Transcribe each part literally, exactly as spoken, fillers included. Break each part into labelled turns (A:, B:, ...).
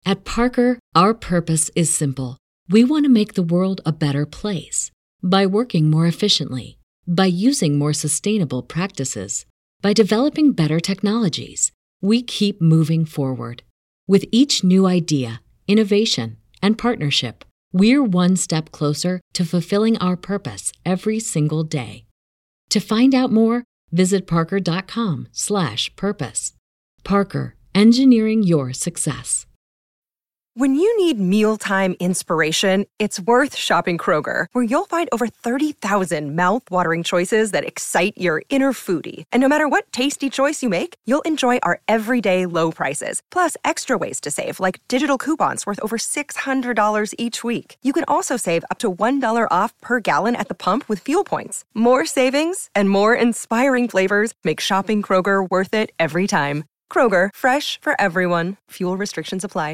A: At Parker, our purpose is simple. We want to make the world a better place by working more efficiently, by using more sustainable practices, by developing better technologies. We keep moving forward. With each new idea, innovation, and partnership, we're one step closer to fulfilling our purpose every single day. To find out more, visit parker.com slash purpose. Parker, engineering your success.
B: When you need mealtime inspiration, it's worth shopping Kroger, where you'll find over thirty thousand mouth-watering choices that excite your inner foodie. And no matter what tasty choice you make, you'll enjoy our everyday low prices, plus extra ways to save, like digital coupons worth over six hundred dollars each week. You can also save up to one dollar off per gallon at the pump with fuel points. More savings and more inspiring flavors make shopping Kroger worth it every time. Kroger, fresh for everyone. Fuel restrictions apply.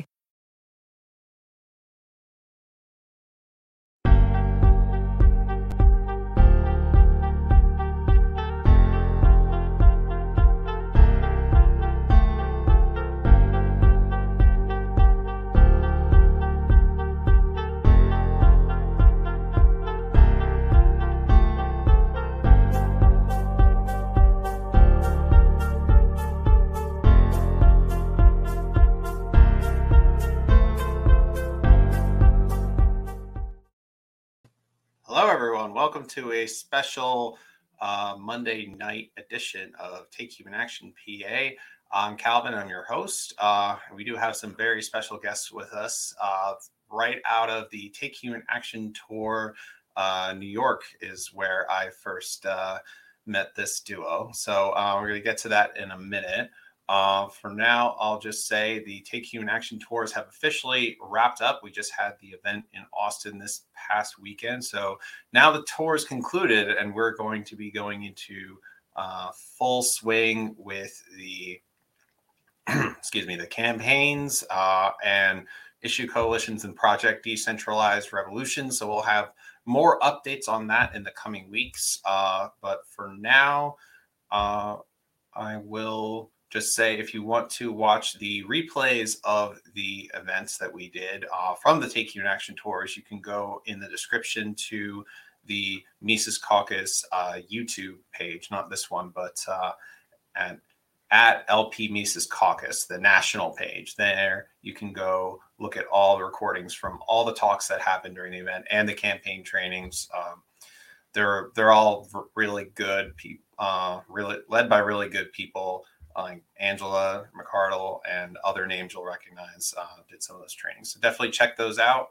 C: Hello, everyone. Welcome to a special uh, Monday night edition of Take Human Action P A. I'm Calvin. I'm your host. Uh, we do have some very special guests with us uh, right out of the Take Human Action Tour. Uh, New York is where I first uh, met this duo. So uh, we're going to get to that in a minute. Uh, for now, I'll just say the Take Human Action tours have officially wrapped up. We just had the event in Austin this past weekend. So now the tour is concluded, and we're going to be going into uh, full swing with the, excuse me, the campaigns uh, and issue coalitions and Project Decentralized Revolution. So we'll have more updates on that in the coming weeks. Uh, but for now, uh, I will just say, if you want to watch the replays of the events that we did uh, from the Take Human Action tours, you can go in the description to the Mises Caucus uh, YouTube page, not this one, but uh, at, at L P Mises Caucus, the national page. There you can go look at all the recordings from all the talks that happened during the event and the campaign trainings. Um, they're they're all really good, pe- uh, really led by really good people. Like Angela McCardle and other names you'll recognize uh, did some of those trainings. So definitely check those out.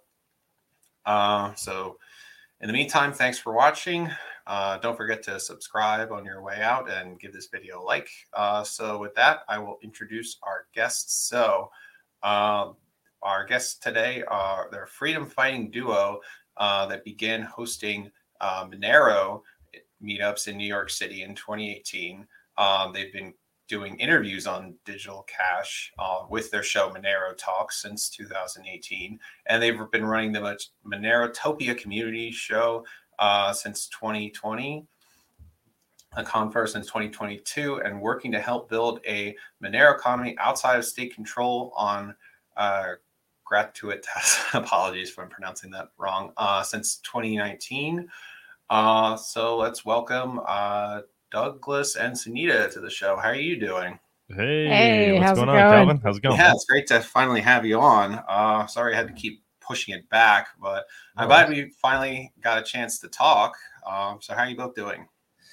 C: Uh, so in the meantime, thanks for watching. Uh, don't forget to subscribe on your way out and give this video a like. Uh, so with that, I will introduce our guests. So uh, our guests today are their freedom fighting duo uh, that began hosting uh, Monero meetups in New York City in twenty eighteen. Um, they've been doing interviews on Digital Cash uh, with their show Monero Talks since two thousand eighteen. And they've been running the Monerotopia community show uh, since twenty twenty, a Confer since twenty twenty-two, and working to help build a Monero economy outside of state control on uh, gratuitous, apologies if I'm pronouncing that wrong, uh, since twenty nineteen. Uh, so let's welcome uh, Douglas and Sunita to the show. How are you doing?
D: Hey,
E: hey
D: what's
E: how's
D: going
E: it
D: on,
E: going?
D: Calvin? How's it going?
C: Yeah, it's great to finally have you on. Uh, sorry I had to keep pushing it back, but
D: No
C: I'm glad we finally got a chance to talk. Um, so how are you both doing?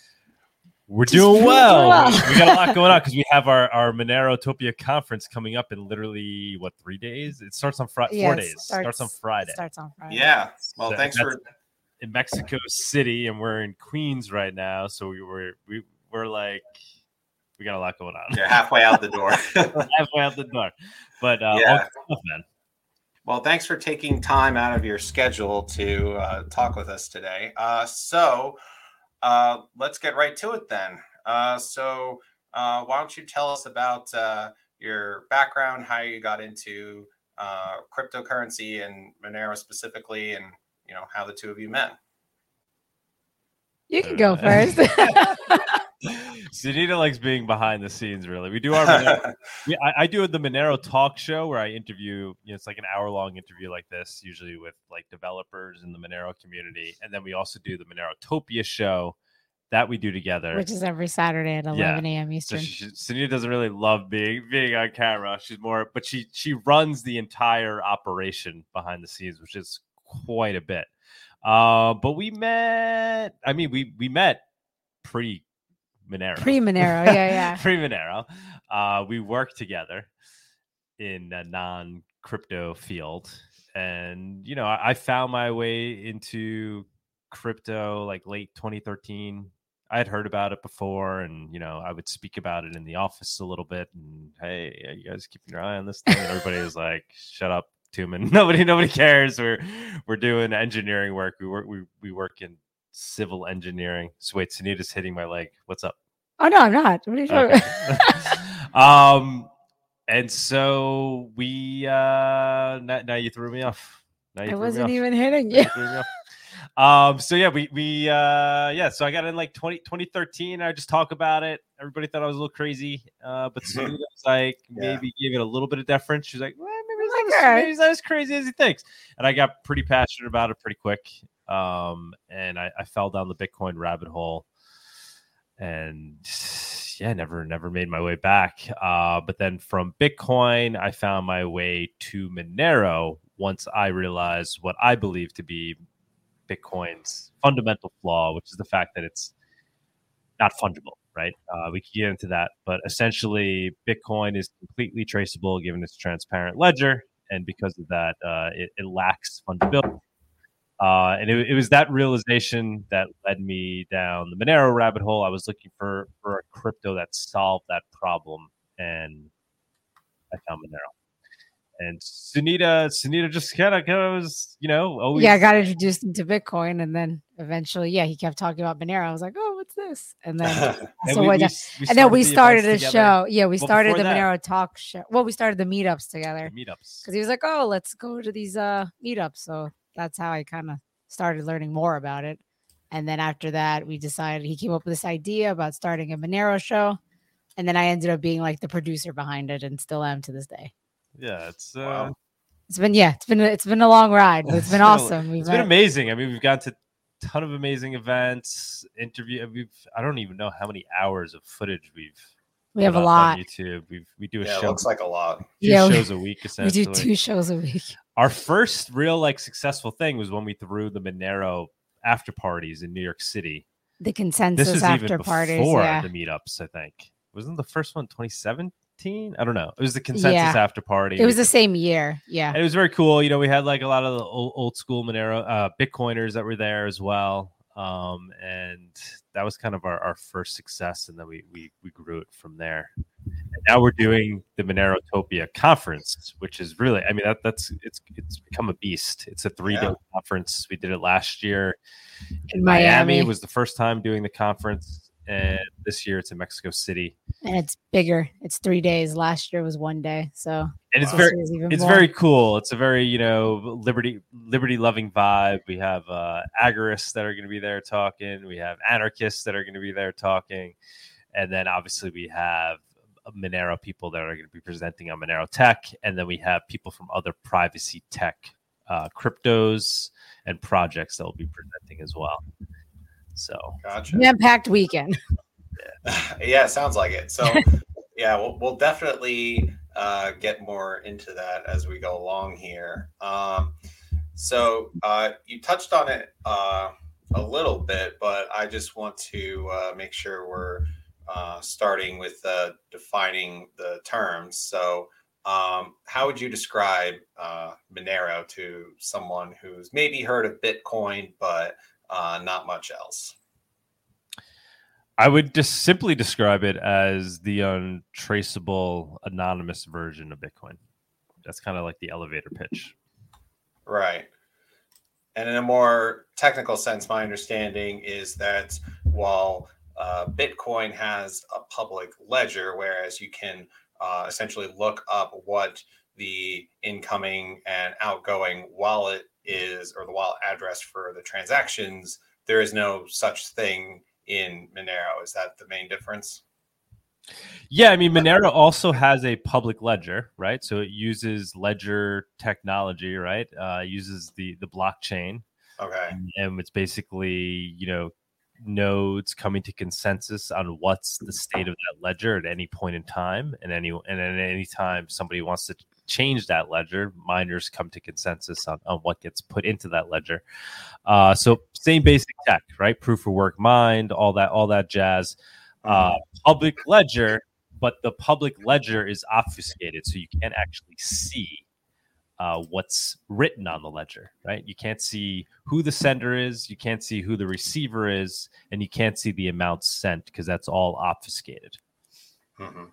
D: We're
E: Just
D: doing
E: really
D: well.
E: well.
D: We, we got a lot going on because we have our, our Monerotopia conference coming up in literally, what, three days? It starts on Friday.
E: Yes,
D: Four days.
E: starts,
D: starts on Friday.
E: Starts on Friday.
C: Yeah. Well,
D: So
C: thanks
D: that's
C: for
D: in Mexico City, and we're in Queens right now. So we were we we're like we got a lot going on.
C: you're halfway out the door.
D: We're halfway out the door. But uh,
C: Yeah.
D: all good stuff, man.
C: Well, thanks for taking time out of your schedule to uh, talk with us today. Uh, so uh, let's get right to it then. Uh, so uh, why don't you tell us about uh, your background, how you got into uh, cryptocurrency and Monero specifically, and you know how the two of you met.
E: You can go
D: Uh,
E: first.
D: Sunita likes being behind the scenes. Really, we do our. Monero, we, I, I do the Monero talk show where I interview. You know, it's like an hour long interview like this, usually with like developers in the Monero community, and then we also do the Monerotopia show that we do together,
E: which is every Saturday at eleven a.m. Eastern.
D: So she, Sunita doesn't really love being being on camera. She's more, but she she runs the entire operation behind the scenes, which is quite a bit. Uh, but we met. I mean, we we met pre Monero,
E: pre Monero, yeah, yeah,
D: pre Monero. Uh, we worked together in a non crypto field, and you know, I, I found my way into crypto like late twenty thirteen. I had heard about it before, and you know, I would speak about it in the office a little bit. And hey, you guys keeping your eye on this thing? And everybody was like, "Shut up, Tuman. Nobody, nobody cares. We're we're doing engineering work. We work we we work in civil engineering." So wait, Sunita's hitting my leg. What's up?
E: Oh no, I'm not. What are you talking
D: okay. um, and so we uh, now, now you threw me off. Now you
E: I wasn't
D: me
E: even hitting you.
D: you Um, so yeah, we, we, uh, yeah, so I got in like twenty, twenty thirteen. I just talk about it. Everybody thought I was a little crazy. Uh, but Sunita was like,
C: Yeah.
D: maybe gave it a little bit of deference. She's like, well, maybe he's,
E: Like,
D: not as,
E: alright.
D: maybe he's not as crazy as he thinks. And I got pretty passionate about it pretty quick. Um, and I, I fell down the Bitcoin rabbit hole and yeah, never, never made my way back. Uh, but then from Bitcoin, I found my way to Monero once I realized what I believe to be Bitcoin's fundamental flaw, which is the fact that it's not fungible, right? Uh, we can get into that, but essentially Bitcoin is completely traceable given its transparent ledger. And because of that, uh, it, it lacks fungibility. Uh, and it, it was that realization that led me down the Monero rabbit hole. I was looking for, for a crypto that solved that problem, and I found Monero. And Sunita, Sunita just kind of, kind of was, you know, always.
E: Yeah, I got introduced into Bitcoin, and then eventually, yeah, he kept talking about Monero. I was like, oh, what's this? And then,
D: and
E: so
D: we,
E: what?
D: we,
E: And
D: we
E: then we
D: the
E: started a
D: events together.
E: show. Yeah, we
D: Well,
E: started the
D: before that-
E: Monero talk show. Well, we started the meetups together
D: The meetups.
E: because he was like, oh, let's go to these uh meetups. So that's how I kind of started learning more about it. And then after that, we decided he came up with this idea about starting a Monero show, and then I ended up being like the producer behind it, and still am to this day.
D: Yeah, it's uh,
C: Wow.
E: It's been yeah, it's been it's been a long ride, but it's been
D: been a-
E: awesome. We've
D: It's been
E: met-
D: amazing. I mean, we've gone to a ton of amazing events, interview. We've I don't even know how many hours of footage we've.
E: we have
D: put
E: a
D: up
E: lot.
D: on YouTube. We we do a
C: Yeah, it
D: show.
C: looks like a lot.
D: two
E: Yeah, we-
D: shows a week
E: We
D: essentially.
E: do two shows a week.
D: Our first real like successful thing was when we threw the Monero after parties in New York City.
E: The consensus
D: This was
E: after
D: even
E: parties.
D: before
E: Yeah.
D: the meetups. I think wasn't the first one twenty seventeen? I don't know. It was the consensus
E: Yeah.
D: after party.
E: It was
D: We-
E: the same year. Yeah.
D: And it was very cool. You know, we had like a lot of the old, old school Monero uh, Bitcoiners that were there as well. Um, and that was kind of our, our first success. And then we, we, we grew it from there. And now we're doing the Monerotopia conference, which is really, I mean, that, that's, it's, it's become a beast. It's a three day
C: Yeah.
D: conference. We did it last year in
E: In
D: Miami.
E: Miami.
D: It was the first time doing the conference. And this year it's in Mexico City.
E: And it's bigger. It's three days. Last year was one day. So
D: And it's
C: Wow.
E: this
D: very,
E: year's even
D: it's
E: more.
D: very cool. It's a very, you know, liberty liberty loving vibe. We have uh agorists that are going to be there talking. We have anarchists that are going to be there talking. And then obviously we have Monero people that are going to be presenting on Monero Tech. And then we have people from other privacy tech uh, cryptos and projects that will be presenting as well. So
C: Gotcha.
E: jam-packed weekend.
C: Yeah, sounds like it. So, yeah, we'll, we'll definitely uh, get more into that as we go along here. Um, so, uh, you touched on it uh, a little bit, but I just want to uh, make sure we're uh, starting with uh, defining the terms. So, um, how would you describe uh, Monero to someone who's maybe heard of Bitcoin, but uh, not much else?
D: I would just simply describe it as the untraceable anonymous version of Bitcoin. That's kind of like the elevator pitch.
C: Right. And in a more technical sense, my understanding is that while uh, Bitcoin has a public ledger, whereas you can uh, essentially look up what the incoming and outgoing wallet is, or the wallet address for the transactions, there is no such thing in Monero. Is that the main difference?
D: Yeah, I mean, Monero also has a public ledger, right? So it uses ledger technology, right? Uh, it uses the the blockchain.
C: Okay.
D: And, and it's basically, you know, nodes coming to consensus on what's the state of that ledger at any point in time, and any and at any time somebody wants to change that ledger, miners come to consensus on, on what gets put into that ledger. Uh, so same basic tech, right? Proof of work mined, all that, all that jazz. Uh, public ledger, but the public ledger is obfuscated, so you can't actually see uh, what's written on the ledger, right? You can't see who the sender is, you can't see who the receiver is, and you can't see the amount sent because that's all obfuscated.
C: Mm-hmm.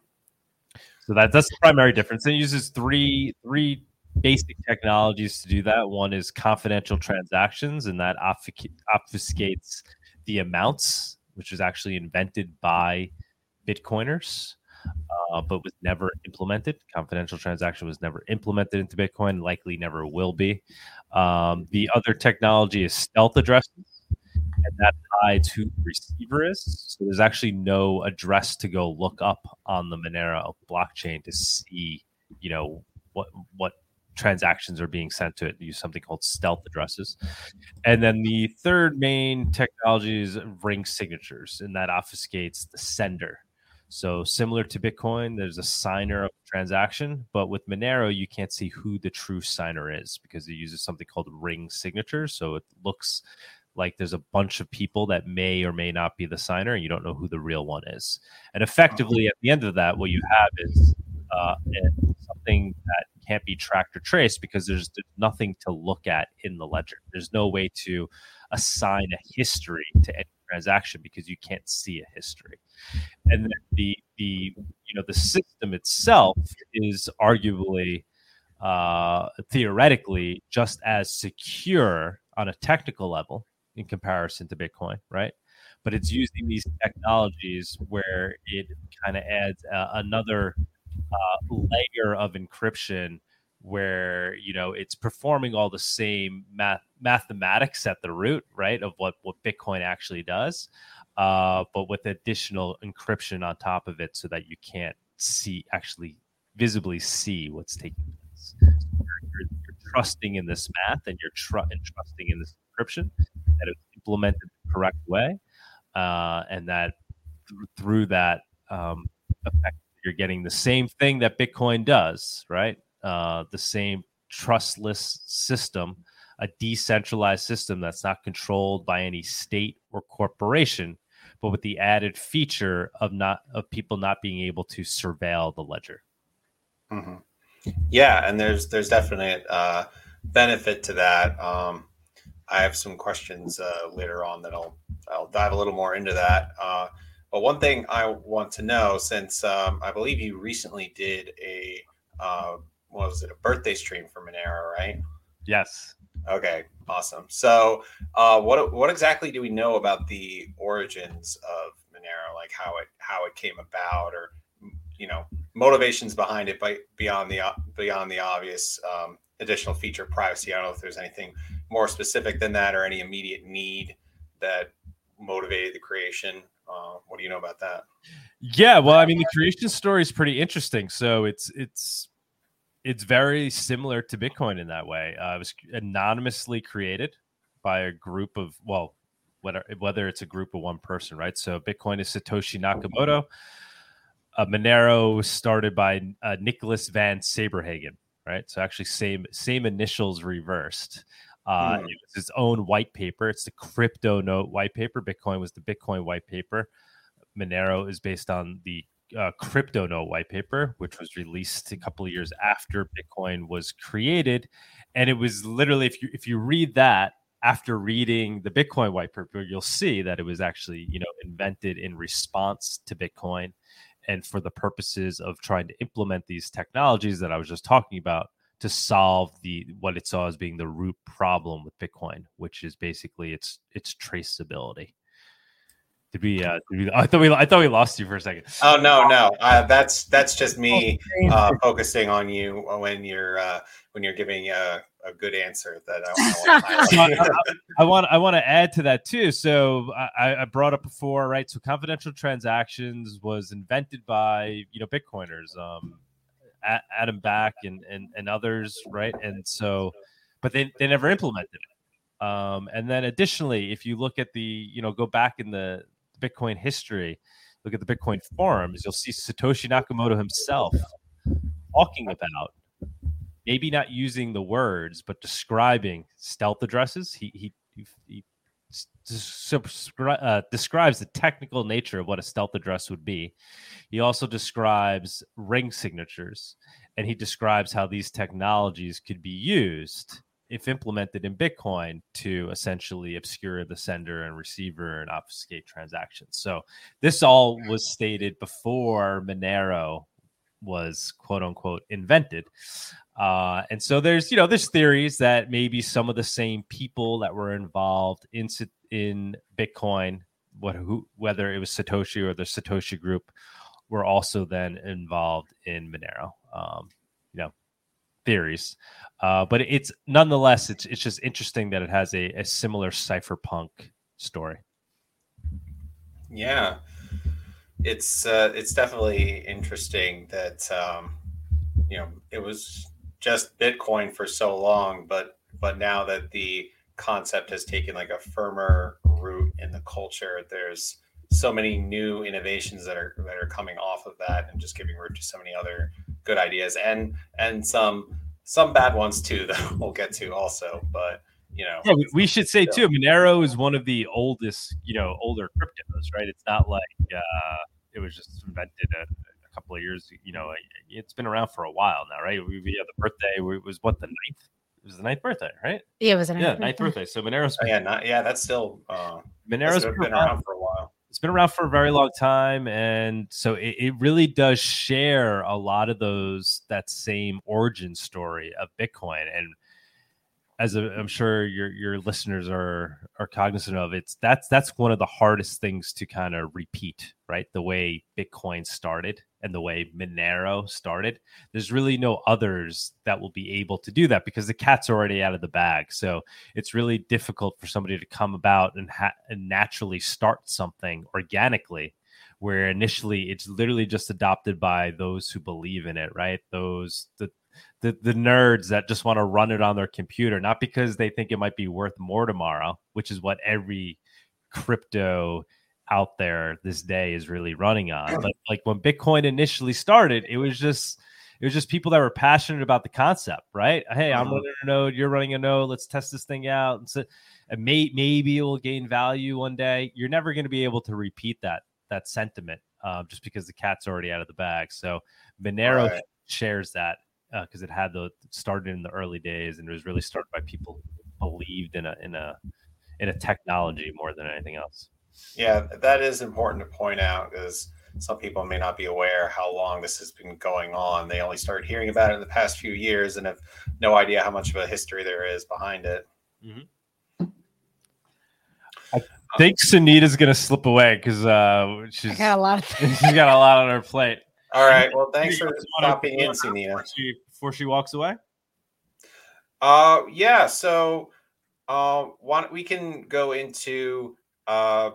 D: So that, that's the primary difference. And it uses three three basic technologies to do that. One is confidential transactions, and that obfusc- obfuscates the amounts, which was actually invented by Bitcoiners, uh, but was never implemented. Confidential transaction was never implemented into Bitcoin, likely never will be. Um, the other technology is stealth addresses, and that hides who the receiver is. So there's actually no address to go look up on the Monero blockchain to see, you know, what what transactions are being sent to it. Use something called stealth addresses. And then the third main technology is ring signatures, and that obfuscates the sender. So similar to Bitcoin, there's a signer of the transaction, but with Monero, you can't see who the true signer is because it uses something called ring signatures. So it looks like there's a bunch of people that may or may not be the signer, and you don't know who the real one is. And effectively, at the end of that, what you have is uh, something that can't be tracked or traced because there's, there's nothing to look at in the ledger. There's no way to assign a history to any transaction because you can't see a history. And then the the you know the system itself is arguably uh, theoretically just as secure on a technical level in comparison to Bitcoin, right? But it's using these technologies where it kind of adds uh, another uh, layer of encryption where, you know, it's performing all the same math mathematics at the root, right, of what, what Bitcoin actually does, uh, but with additional encryption on top of it so that you can't see, actually visibly see what's taking place. So you're, you're trusting in this math and you're tr- and trusting in this encryption that it's implemented the correct way, uh, and that th- through that um, effect, you're getting the same thing that Bitcoin does, right? Uh, the same trustless system, a decentralized system that's not controlled by any state or corporation, but with the added feature of not of people not being able to surveil the ledger.
C: Mm-hmm. Yeah, and there's there's definitely a uh, benefit to that. Um, I have some questions uh, later on that I'll I'll dive a little more into that. Uh, but one thing I want to know, since um, I believe you recently did a uh, what was it, a birthday stream for Monero, right?
D: Yes.
C: Okay, awesome. So, uh, what what exactly do we know about the origins of Monero, like how it how it came about, or you know, motivations behind it, by beyond the beyond the obvious um, additional feature privacy? I don't know if there's anything more specific than that, or any immediate need that motivated the creation. Uh, what do you know about that?
D: Yeah, well, I mean, the creation story is pretty interesting. So it's it's it's very similar to Bitcoin in that way. Uh, it was anonymously created by a group of, well, whether whether it's a group of one person, right? So Bitcoin is Satoshi Nakamoto. Uh, Monero was started by uh, Nicholas Van Saberhagen, right? So actually, same same initials reversed. Uh, mm. It was its own white paper. It's the crypto note white paper. Bitcoin was the Bitcoin white paper. Monero is based on the uh, crypto note white paper, which was released a couple of years after Bitcoin was created. And it was literally, if you if you read that after reading the Bitcoin white paper, you'll see that it was actually, you know, invented in response to Bitcoin and for the purposes of trying to implement these technologies that I was just talking about to solve the what it saw as being the root problem with Bitcoin, which is basically its its traceability. Did we? Uh, did we I thought we. I thought we lost you for a second.
C: Oh no, no. Uh, that's that's just me uh, focusing on you when you're uh, when you're giving a, a good answer. That I, I, want
D: so I, I want. I want to add to that too. So I, I brought up before, right? So confidential transactions was invented by you know Bitcoiners, um, Adam Back and and and others, right? And so, but they they never implemented it. Um, and then additionally, if you look at the you know go back in the Bitcoin history, look at the Bitcoin forums, you'll see Satoshi Nakamoto himself talking about maybe not using the words, but describing stealth addresses. He he, he, he uh, describes the technical nature of what a stealth address would be. He also describes ring signatures, and he describes how these technologies could be used if implemented in Bitcoin to essentially obscure the sender and receiver and obfuscate transactions. So this all was stated before Monero was quote unquote invented. Uh, and so there's, you know, there's theories that maybe some of the same people that were involved in, in Bitcoin, what, who, whether it was Satoshi or the Satoshi group, were also then involved in Monero. Um, you know, theories, uh, but it's nonetheless it's it's just interesting that it has a, a similar cypherpunk story.
C: Yeah, it's uh, it's definitely interesting that um, you know it was just Bitcoin for so long, but but now that the concept has taken like a firmer root in the culture, there's so many new innovations that are that are coming off of that and just giving root to so many other good ideas and and some some bad ones too that we'll get to also. But you know,
D: yeah, we, we should say too, Monero is one of the oldest, you know, older cryptos, right? It's not like uh, it was just invented a, a couple of years. You know, it's been around for a while now, right? We, we had the birthday. It was what the ninth. It was the ninth birthday, right?
E: Yeah, it was the ninth
D: yeah,
E: birthday.
D: ninth birthday. So Monero's
C: oh, yeah, not, yeah, that's still uh,
D: Monero's
C: been,
D: been
C: around, around for a while.
D: It's been around for a very long time, and so it, it really does share a lot of those that same origin story of Bitcoin. And as a, I'm sure your your listeners are are cognizant of, it's that's that's one of the hardest things to kind of repeat, right? The way Bitcoin started and the way Monero started. There's really no others that will be able to do that because the cat's already out of the bag. So it's really difficult for somebody to come about and, ha- and naturally start something organically, where initially it's literally just adopted by those who believe in it, right? Those the the, the nerds that just want to run it on their computer, not because they think it might be worth more tomorrow, which is what every crypto out there this day is really running on. But like when Bitcoin initially started, it was just it was just people that were passionate about the concept, right? Hey, I'm running a node, you're running a node, let's test this thing out. And so and may, maybe it will gain value one day. You're never going to be able to repeat that that sentiment uh, just because the cat's already out of the bag. So Monero right. shares that because uh, it had the started in the early days, and it was really started by people who believed in a in a in a technology more than anything else.
C: Yeah, that is important to point out because some people may not be aware how long this has been going on. They only started hearing about it in the past few years and have no idea how much of a history there is behind it.
D: Mm-hmm. I think Sunita's going to slip away because uh, she's
E: got a lot of
D: she's got a lot on her plate.
C: All right. Well, thanks for stopping in, Sunita.
D: Before she, before she walks away?
C: Uh, yeah. So uh, why don't we can go into uh,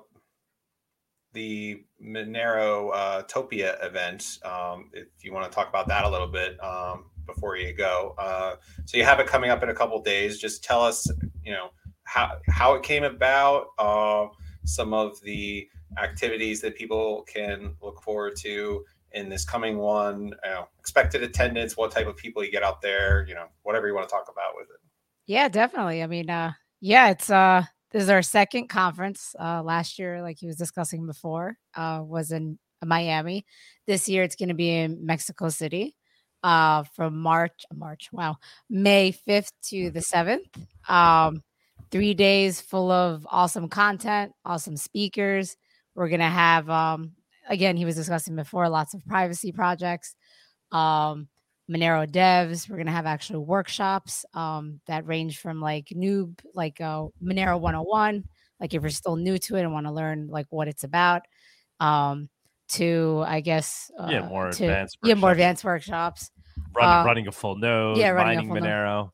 C: the Monero uh, Topia event, um, if you want to talk about that a little bit um, before you go. Uh, so you have it coming up in a couple of days. Just tell us, you know, how how it came about, uh, some of the activities that people can look forward to in this coming one, you know, expected attendance, what type of people you get out there, you know, whatever you want to talk about with it.
E: Yeah, definitely. I mean, uh, yeah, it's uh, this is our second conference. Uh, last year, like he was discussing before, uh, was in Miami. This year, it's going to be in Mexico City, uh, from March, March, wow, May fifth to the seventh. Um, three days full of awesome content, awesome speakers. We're going to have, um, again, he was discussing before, lots of privacy projects, um, Monero devs. We're going to have actual workshops um, that range from like noob, like uh, Monero one oh one, like if you're still new to it and want to learn like what it's about, um, to I guess uh,
D: yeah, more
E: to,
D: advanced
E: yeah, more
D: workshops.
E: advanced workshops.
D: Running,
E: Uh,
D: running a full node,
E: yeah, running a
D: mining
E: full node.
D: Monero.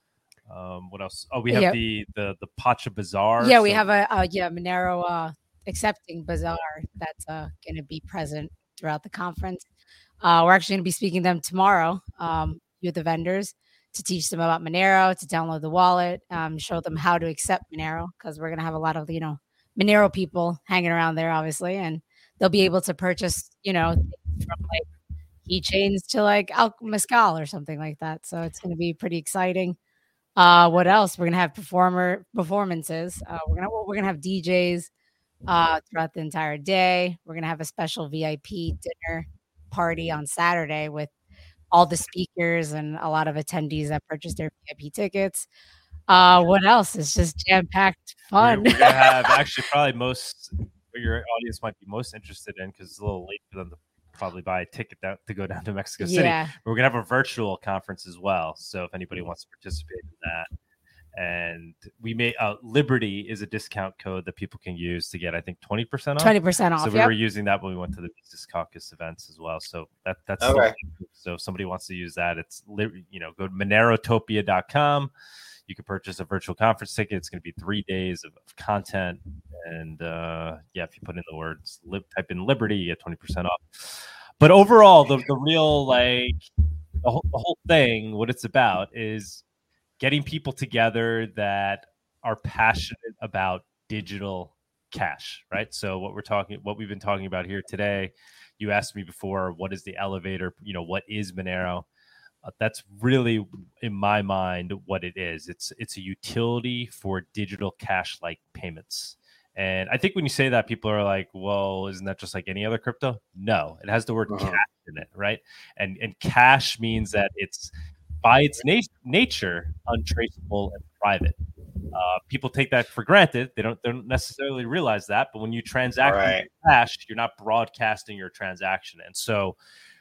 D: Um, what else? Oh, we have
E: Yeah.
D: the the the Pacha Bazaar.
E: Yeah, we
D: so-
E: have a, a yeah Monero uh, accepting bazaar that's uh, going to be present throughout the conference. Uh, we're actually going to be speaking to them tomorrow um, with the vendors to teach them about Monero, to download the wallet, um, show them how to accept Monero, because we're going to have a lot of you know Monero people hanging around there, obviously, and they'll be able to purchase you know from like keychains to like Al Mescal or something like that. So it's going to be pretty exciting. Uh, what else? We're gonna have performer performances. Uh, we're gonna we're gonna have D Js uh, throughout the entire day. We're gonna have a special V I P dinner party on Saturday with all the speakers and a lot of attendees that purchased their V I P tickets. Uh, what else? It's just jam packed fun.
D: We're, we're gonna have actually probably most what your audience might be most interested in, because it's a little late for them to probably buy a ticket down, to go down to Mexico City.
E: Yeah.
D: We're gonna have a virtual conference as well, so if anybody wants to participate in that, and we may uh, Liberty is a discount code that people can use to get I think twenty percent off.
E: twenty percent off.
D: So we
E: yep.
D: were using that when we went to the Mises Caucus events as well. So that that's
C: Okay.
D: so if somebody wants to use that, it's you know go to monerotopia dot com. You can purchase a virtual conference ticket. It's going to be three days of, of content. And uh, yeah, if you put in the words, lib, type in Liberty, you get twenty percent off. But overall, the, the real, like, the whole, the whole thing, what it's about is getting people together that are passionate about digital cash, right? So what we're talking, what we've been talking about here today, you asked me before, what is the elevator? You know, what is Monero? Uh, that's really, in my mind, what it is. It's it's a utility for digital cash-like payments. And I think when you say that, people are like, well, isn't that just like any other crypto? No, it has the word uh-huh. cash in it, right? And and cash means that it's, by its na- nature, untraceable and private. Uh, people take that for granted. They don't, they don't necessarily realize that. But when you transact
C: right.
D: with cash, you're not broadcasting your transaction. And so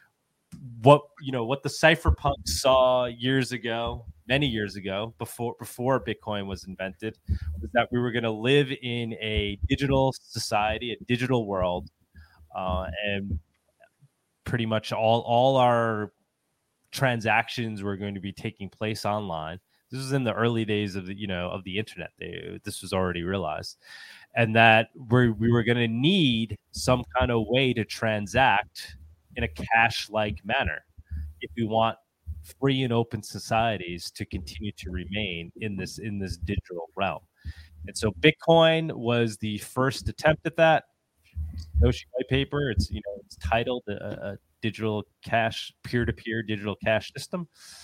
D: what you know what the cypherpunks saw years ago, many years ago, before before Bitcoin was invented, was that we were going to live in a digital society, a digital world, uh, and pretty much all all our transactions were going to be taking place online. This was in the early days of the you know of the internet. They, this was already realized, and that we we were going to need some kind of way to transact in a cash-like manner if we want free and open societies to continue to remain in this in this digital realm. And so Bitcoin was the first attempt at that. Satoshi white paper, it's you know it's titled a, a digital cash, peer-to-peer digital cash system.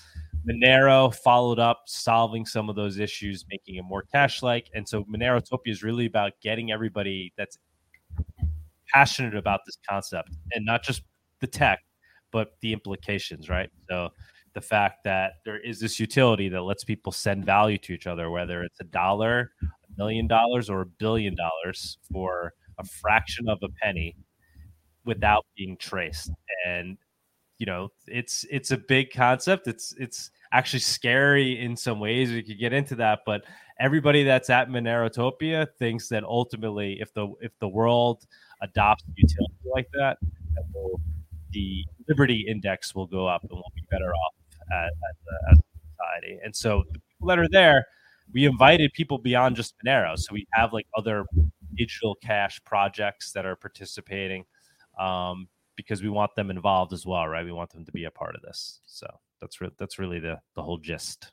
D: Monero followed up, solving some of those issues, making it more cash-like. And so Monerotopia is really about getting everybody that's passionate about this concept, and not just the tech, but the implications, right? So the fact that there is this utility that lets people send value to each other, whether it's a dollar, a million dollars, or a billion dollars for a fraction of a penny without being traced. And, you know, it's it's a big concept. It's it's actually scary in some ways. We could get into that, but everybody that's at Monerotopia thinks that ultimately if the if the world adopts a utility like that, that will the Liberty Index will go up and we'll be better off as, as, a, as a society. And so the people that are there, we invited people beyond just Monero. So we have like other digital cash projects that are participating um, because we want them involved as well, right? We want them to be a part of this. So that's re- that's really the, the whole gist.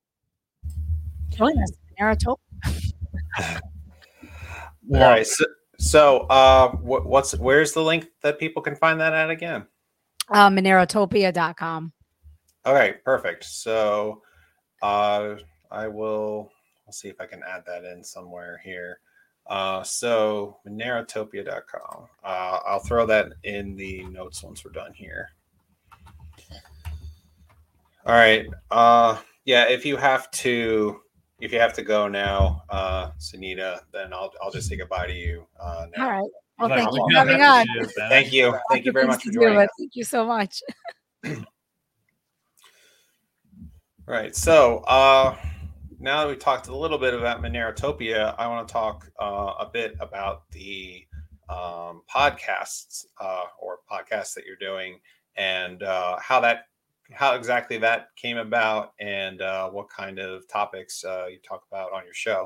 E: Join us, Monerotopia.
C: All right. So, so uh, what, what's where's the link that people can find that at again?
E: Uh, Monerotopia dot com.
C: All right, perfect. So uh, I will. I'll see if I can add that in somewhere here. Uh, so Monerotopia dot com. Uh, I'll throw that in the notes once we're done here. All right. Uh, yeah. If you have to, if you have to go now, uh, Sunita, then I'll I'll just say goodbye to you. Uh, now.
E: All right. Well,
D: Like,
E: thank you
D: oh,
E: for
D: yeah,
E: having
D: that's
E: on.
D: it, man.
C: Thank you. Thank you very much for
E: Thank you,
C: joining us.
E: Thank you so much.
C: Right. So uh, now that we've talked a little bit about Monerotopia, I want to talk uh, a bit about the um, podcasts uh, or podcasts that you're doing, and uh, how that, how exactly that came about, and uh, what kind of topics uh, you talk about on your show.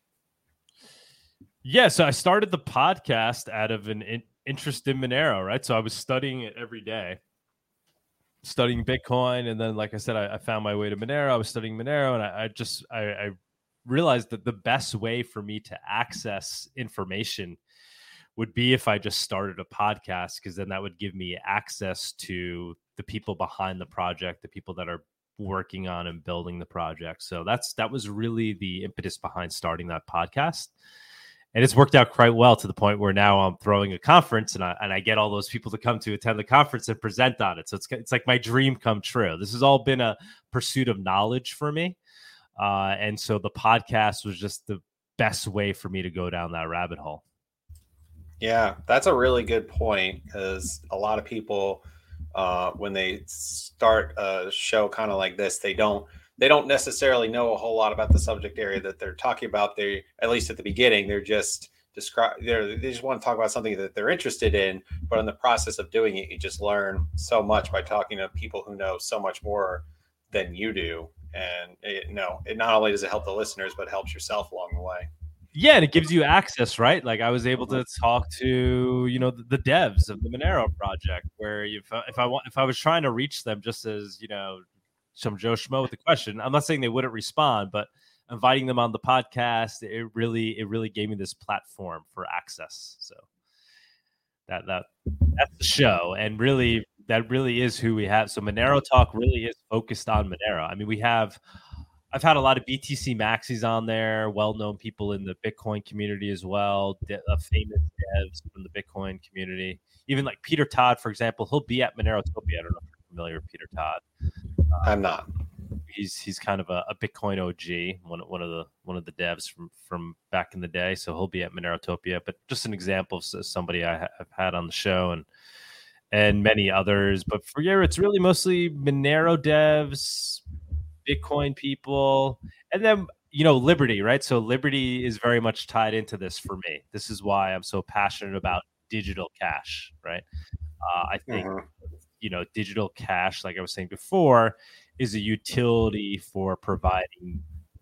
D: Yeah, so I started the podcast out of an in- interest in Monero, right? So I was studying it every day, studying Bitcoin, and then, like I said, I, I found my way to Monero. I was studying Monero, and I, I just I, I realized that the best way for me to access information would be if I just started a podcast, because then that would give me access to the people behind the project, the people that are working on and building the project. So that's that was really the impetus behind starting that podcast. And it's worked out quite well, to the point where now I'm throwing a conference, and I and I get all those people to come to attend the conference and present on it. So it's it's like my dream come true. This has all been a pursuit of knowledge for me, uh, and so the podcast was just the best way for me to go down that rabbit hole.
C: Yeah, that's a really good point, because a lot of people, uh, when they start a show kind of like this, they don't. They don't necessarily know a whole lot about the subject area that they're talking about. They, at least at the beginning, they're just describe. They're, they just want to talk about something that they're interested in. But in the process of doing it, you just learn so much by talking to people who know so much more than you do. And it, no, it not only does it help the listeners, but helps yourself along the way.
D: Yeah, and it gives you access, right? Like I was able to talk to, you know, the, the devs of the Monero project, where if if I want if I was trying to reach them just as, you know, some Joe Schmo with a question, I'm not saying they wouldn't respond, but inviting them on the podcast, it really, it really gave me this platform for access. So that, that, that's the show. And really, that really is who we have. So Monero Talk really is focused on Monero. I mean, we have, I've had a lot of B T C maxis on there, well-known people in the Bitcoin community as well, de- uh, famous devs from the Bitcoin community. Even like Peter Todd, for example, he'll be at Monerotopia. I don't know if you're familiar with Peter Todd.
C: I'm not.
D: He's he's kind of a, a Bitcoin O G, one one of the one of the devs from, from back in the day. So he'll be at Monerotopia. But just an example of somebody I have had on the show, and and many others. But for yeah, it's really mostly Monero devs, Bitcoin people, and then you know Liberty, right? So Liberty is very much tied into this for me. This is why I'm so passionate about digital cash, right? Uh, I think. Mm-hmm. You know, digital cash, like I was saying before, is a utility for providing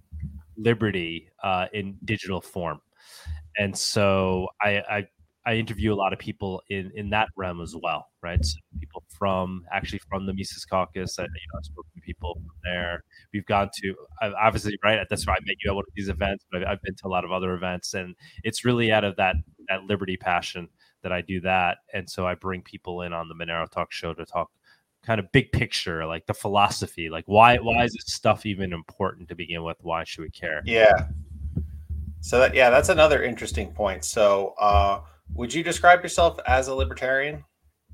D: liberty uh, in digital form. And so I, I I interview a lot of people in, in that realm as well, right? So people from actually from the Mises Caucus. I, you know, I've spoken to people from there. We've gone to obviously, right? That's why I met you at one of these events, but I've, I've been to a lot of other events, and it's really out of that that liberty passion that I do that. And so I bring people in on the Monero Talk show to talk kind of big picture, like the philosophy, like why why is this stuff even important to begin with? Why should we care?
C: Yeah. So that, yeah, that's another interesting point. So uh, would you describe yourself as a libertarian?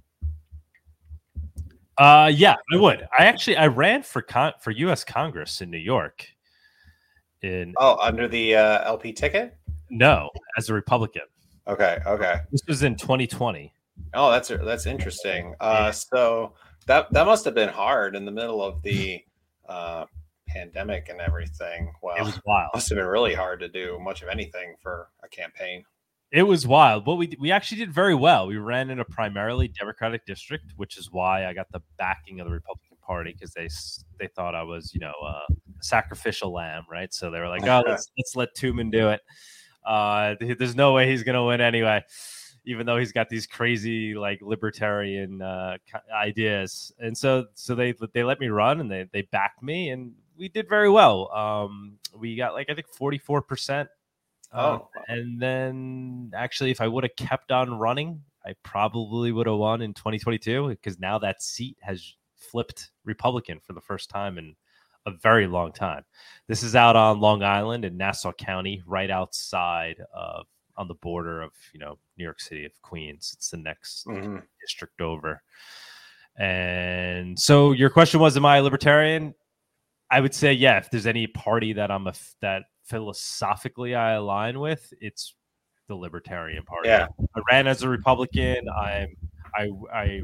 D: Uh, yeah, I would. I actually, I ran for con- for U S Congress in New York. In
C: Oh, under the uh, L P ticket?
D: No, as a Republican.
C: Okay. Okay.
D: This was in twenty twenty.
C: Oh, that's that's interesting. Uh, so that that must have been hard in the middle of the uh, pandemic and everything. Well,
D: it was wild.
C: It must have been really hard to do much of anything for a campaign.
D: It was wild. But we we actually did very well. We ran in a primarily Democratic district, which is why I got the backing of the Republican Party, because they they thought I was, you know, uh, a sacrificial lamb, right? So they were like, oh, let's let's let Tooman do it. Uh, there's no way he's gonna win anyway, even though he's got these crazy like libertarian uh, ideas. And so so they they let me run, and they they backed me, and we did very well. Um, we got like I think forty-four percent.
C: Oh,
D: um, and then actually, if I would have kept on running, I probably would have won in twenty twenty-two, because now that seat has flipped Republican for the first time in a very long time. This is out on Long Island in Nassau County, right outside of on the border of, you know, New York City of Queens. It's the next mm-hmm. district over. And so your question was, am I a libertarian? I would say, yeah, if there's any party that I'm a that philosophically I align with, it's the Libertarian Party.
C: Yeah.
D: I ran as a Republican. I'm I I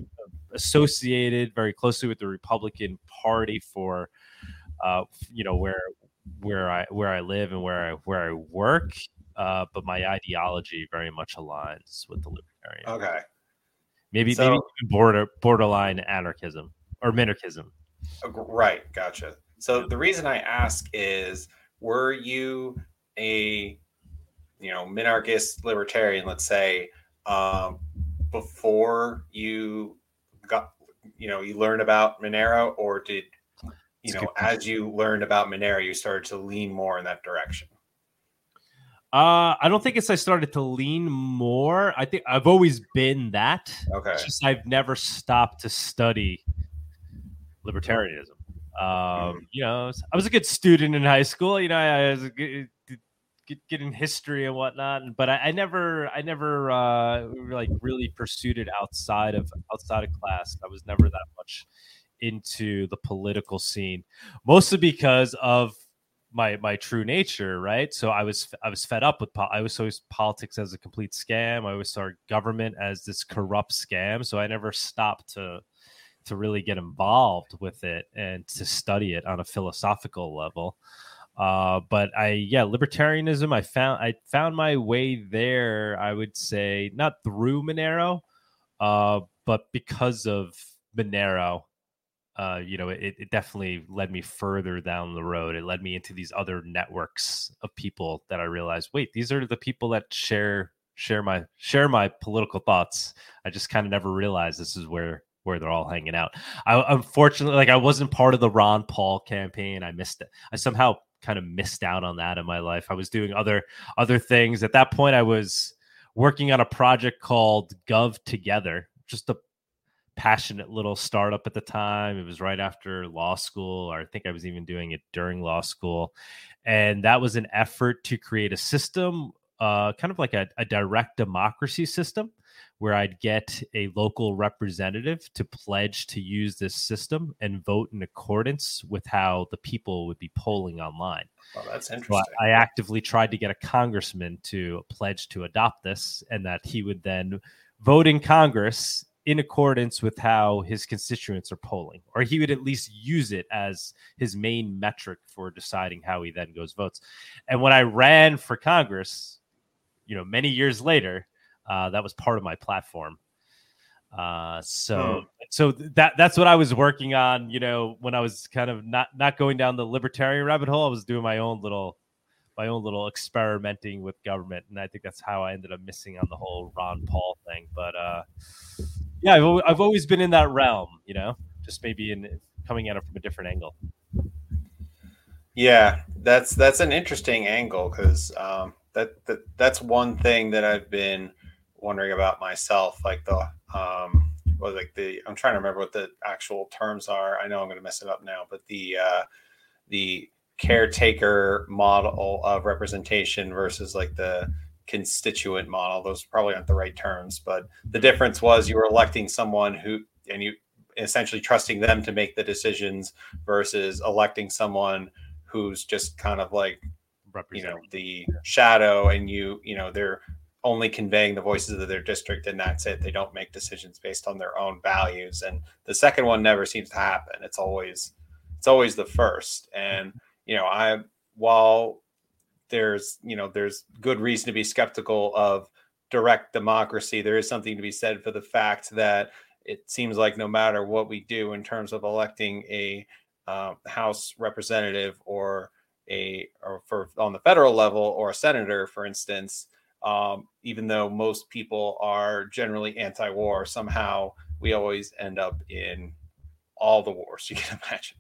D: associated very closely with the Republican Party for uh you know where where I where I live and where I where I work, uh, but my ideology very much aligns with the libertarian.
C: Okay,
D: maybe
C: so,
D: maybe even border borderline anarchism or minarchism.
C: Right, gotcha. So the reason I ask is, were you a you know minarchist libertarian, let's say, um, before you got you know you learned about Monero, or did you know as you learned about Monero you started to lean more in that direction?
D: Uh, I don't think it's I started to lean more. I think I've always been that.
C: Okay.
D: It's just I've never stopped to study libertarianism. Um, mm-hmm. You know, I was a good student in high school. You know, I was a good, good, good in history and whatnot, but I, I never, I never uh, like really pursued it outside of outside of class. I was never that much into the political scene, mostly because of my my true nature, right? So I was I was fed up with po- I was always politics as a complete scam. I always saw government as this corrupt scam. So I never stopped to to really get involved with it and to study it on a philosophical level. Uh, but I yeah, libertarianism. I found I found my way there. I would say not through Monero, uh, but because of Monero. Uh, you know, it, it definitely led me further down the road. It led me into these other networks of people that I realized, wait, these are the people that share share my share my political thoughts. I just kind of never realized this is where where they're all hanging out. I unfortunately, like, I wasn't part of the Ron Paul campaign. I missed it. I somehow kind of missed out on that in my life. I was doing other other things. At that point, I was working on a project called Gov Together, just a passionate little startup at the time. It was right after law school, or I think I was even doing it during law school. And that was an effort to create a system, uh, kind of like a, a direct democracy system, where I'd get a local representative to pledge to use this system and vote in accordance with how the people would be polling online.
C: Oh, that's interesting.
D: So I, I actively tried to get a congressman to pledge to adopt this, and that he would then vote in Congress in accordance with how his constituents are polling, or he would at least use it as his main metric for deciding how he then goes votes. And when I ran for Congress, you know, many years later, uh, that was part of my platform. Uh, so, mm. so that that's what I was working on. You know, when I was kind of not not going down the libertarian rabbit hole, I was doing my own little my own little experimenting with government, and I think that's how I ended up missing on the whole Ron Paul thing. But uh, yeah, I've, I've always been in that realm, you know, just maybe in coming at it from a different angle.
C: Yeah, that's that's an interesting angle, because um, that, that that's one thing that I've been wondering about myself. Like the um, well, like the I'm trying to remember what the actual terms are. I know I'm going to mess it up now, but the uh, the caretaker model of representation versus like the constituent model. Those probably aren't the right terms, but the difference was you were electing someone who, and you essentially trusting them to make the decisions, versus electing someone who's just kind of like, you know, the shadow, and you, you know, they're only conveying the voices of their district, and that's it. They don't make decisions based on their own values. And the second one never seems to happen. It's always, it's always the first. And, you know, I, while there's, you know, there's good reason to be skeptical of direct democracy, there is something to be said for the fact that it seems like no matter what we do in terms of electing a uh, House representative or a, or for on the federal level, or a senator, for instance, um, even though most people are generally anti-war, somehow we always end up in all the wars you can imagine.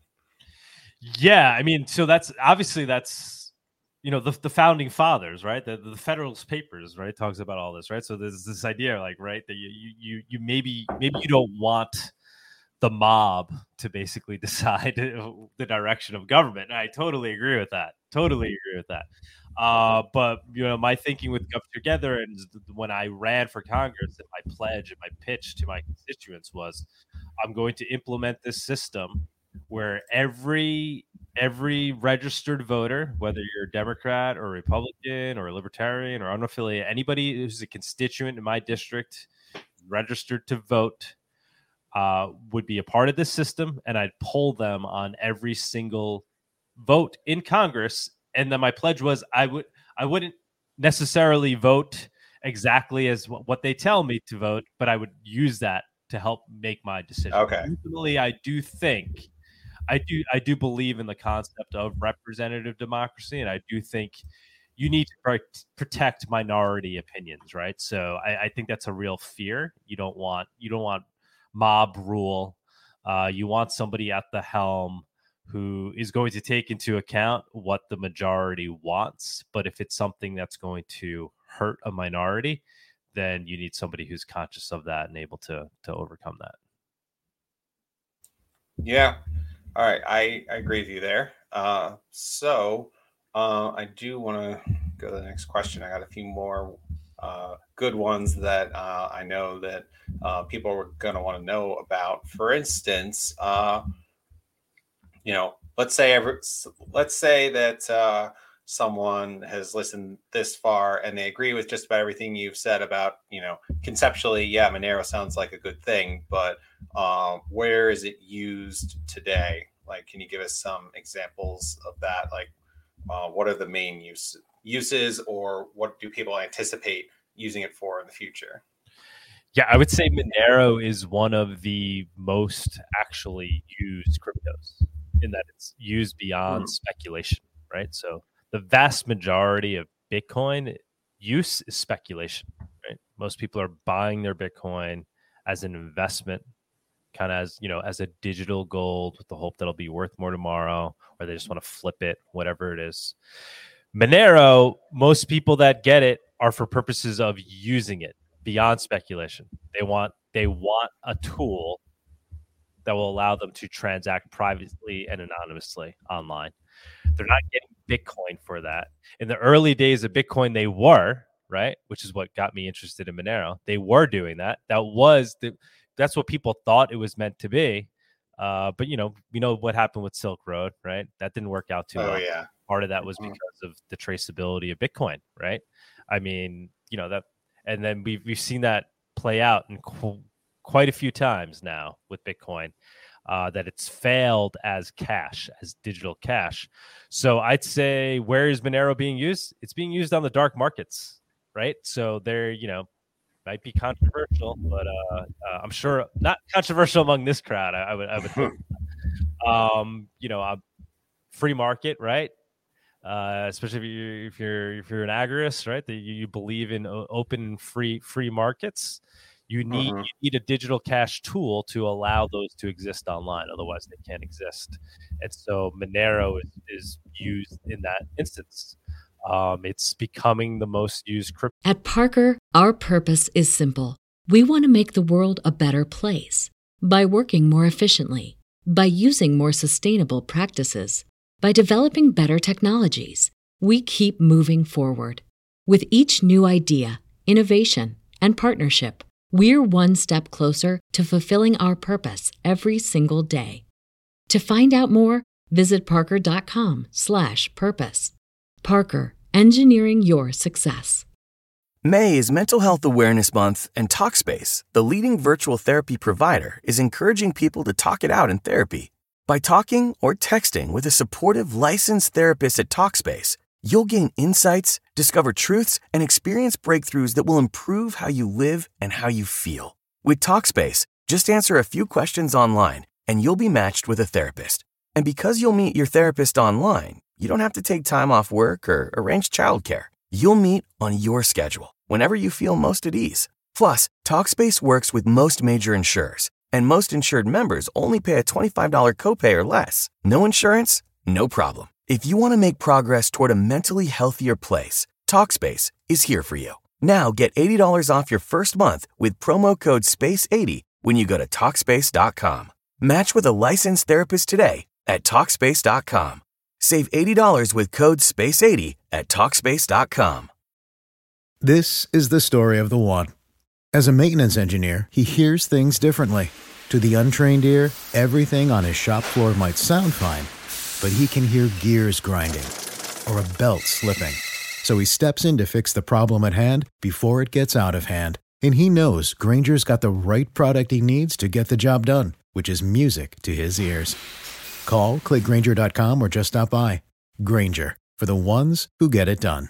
D: Yeah, I mean, so that's obviously that's, you know, the, the founding fathers, right? The, the Federalist Papers, right, talks about all this, right? So there's this idea, like, right, that you you you maybe maybe you don't want the mob to basically decide the direction of government. And I totally agree with that. Totally agree with that. Uh, but you know, my thinking with Gov Together, and when I ran for Congress, and my pledge and my pitch to my constituents was, I'm going to implement this system where every every registered voter, whether you're a Democrat or a Republican or a Libertarian or unaffiliated, anybody who's a constituent in my district registered to vote, uh, would be a part of this system, and I'd poll them on every single vote in Congress. And then my pledge was I would I wouldn't necessarily vote exactly as what, what they tell me to vote, but I would use that to help make my decision.
C: Okay.
D: Ultimately, I do think I do I do believe in the concept of representative democracy, and I do think you need to protect minority opinions, right? So I, I think that's a real fear. You don't want you don't want mob rule. Uh, you want somebody at the helm who is going to take into account what the majority wants. But if it's something that's going to hurt a minority, then you need somebody who's conscious of that and able to to overcome that.
C: Yeah. All right. I, I agree with you there. Uh, so uh, I do want to go to the next question. I got a few more uh, good ones that uh, I know that uh, people are going to want to know about. For instance, uh, you know, let's say every, let's say that uh, someone has listened this far and they agree with just about everything you've said about, you know, conceptually, yeah, Monero sounds like a good thing, but uh, where is it used today? Like, can you give us some examples of that? Like, uh, what are the main use, uses, or what do people anticipate using it for in the future?
D: Yeah, I would say Monero is one of the most actually used cryptos in that it's used beyond mm. speculation, right? So the vast majority of Bitcoin use is speculation, right? Most people are buying their Bitcoin as an investment, kind of as, you know, as a digital gold with the hope that it'll be worth more tomorrow, or they just want to flip it, whatever it is. Monero, most people that get it are for purposes of using it beyond speculation. They want they want a tool that will allow them to transact privately and anonymously online. They're not getting Bitcoin for that. In the early days of Bitcoin, they were, right? Which is what got me interested in Monero. They were doing that. That was the that's what people thought it was meant to be. Uh, but, you know, we know what happened with Silk Road, right? That didn't work out too
C: oh,
D: well.
C: Yeah.
D: Part of that was because of the traceability of Bitcoin, right? I mean, you know, that, and then we've, we've seen that play out in qu- quite a few times now with Bitcoin, uh, that it's failed as cash, as digital cash. So I'd say, where is Monero being used? It's being used on the dark markets, right? So they're, you know, might be controversial, but uh, uh, I'm sure not controversial among this crowd. I, I would, I would, think. um, you know, uh, free market, right? Uh, especially if you're if you're if you're an agorist, right? That you, you believe in o- open, free, free markets. You need uh-huh. you need a digital cash tool to allow those to exist online. Otherwise, they can't exist. And so Monero is, is used in that instance. Um, it's becoming the most used crypto.
A: At Parker, our purpose is simple. We want to make the world a better place by working more efficiently, by using more sustainable practices, by developing better technologies. We keep moving forward. With each new idea, innovation, and partnership, we're one step closer to fulfilling our purpose every single day. To find out more, visit parker.com slash purpose. Parker, engineering your success.
F: May is Mental Health Awareness Month, and Talkspace, the leading virtual therapy provider, is encouraging people to talk it out in therapy. By talking or texting with a supportive, licensed therapist at Talkspace, you'll gain insights, discover truths, and experience breakthroughs that will improve how you live and how you feel. With Talkspace, just answer a few questions online, and you'll be matched with a therapist. And because you'll meet your therapist online, you don't have to take time off work or arrange childcare. You'll meet on your schedule, whenever you feel most at ease. Plus, Talkspace works with most major insurers, and most insured members only pay a twenty-five dollars copay or less. No insurance? No problem. If you want to make progress toward a mentally healthier place, Talkspace is here for you. Now get eighty dollars off your first month with promo code space eighty when you go to Talkspace dot com. Match with a licensed therapist today at Talkspace dot com. Save eighty dollars with code space eighty at Talkspace dot com.
G: This is the story of the one. As a maintenance engineer, he hears things differently. To the untrained ear, everything on his shop floor might sound fine, but he can hear gears grinding or a belt slipping. So he steps in to fix the problem at hand before it gets out of hand. And he knows Grainger's got the right product he needs to get the job done, which is music to his ears. Call, click Grainger dot com, or just stop by. Grainger, for the ones who get it done.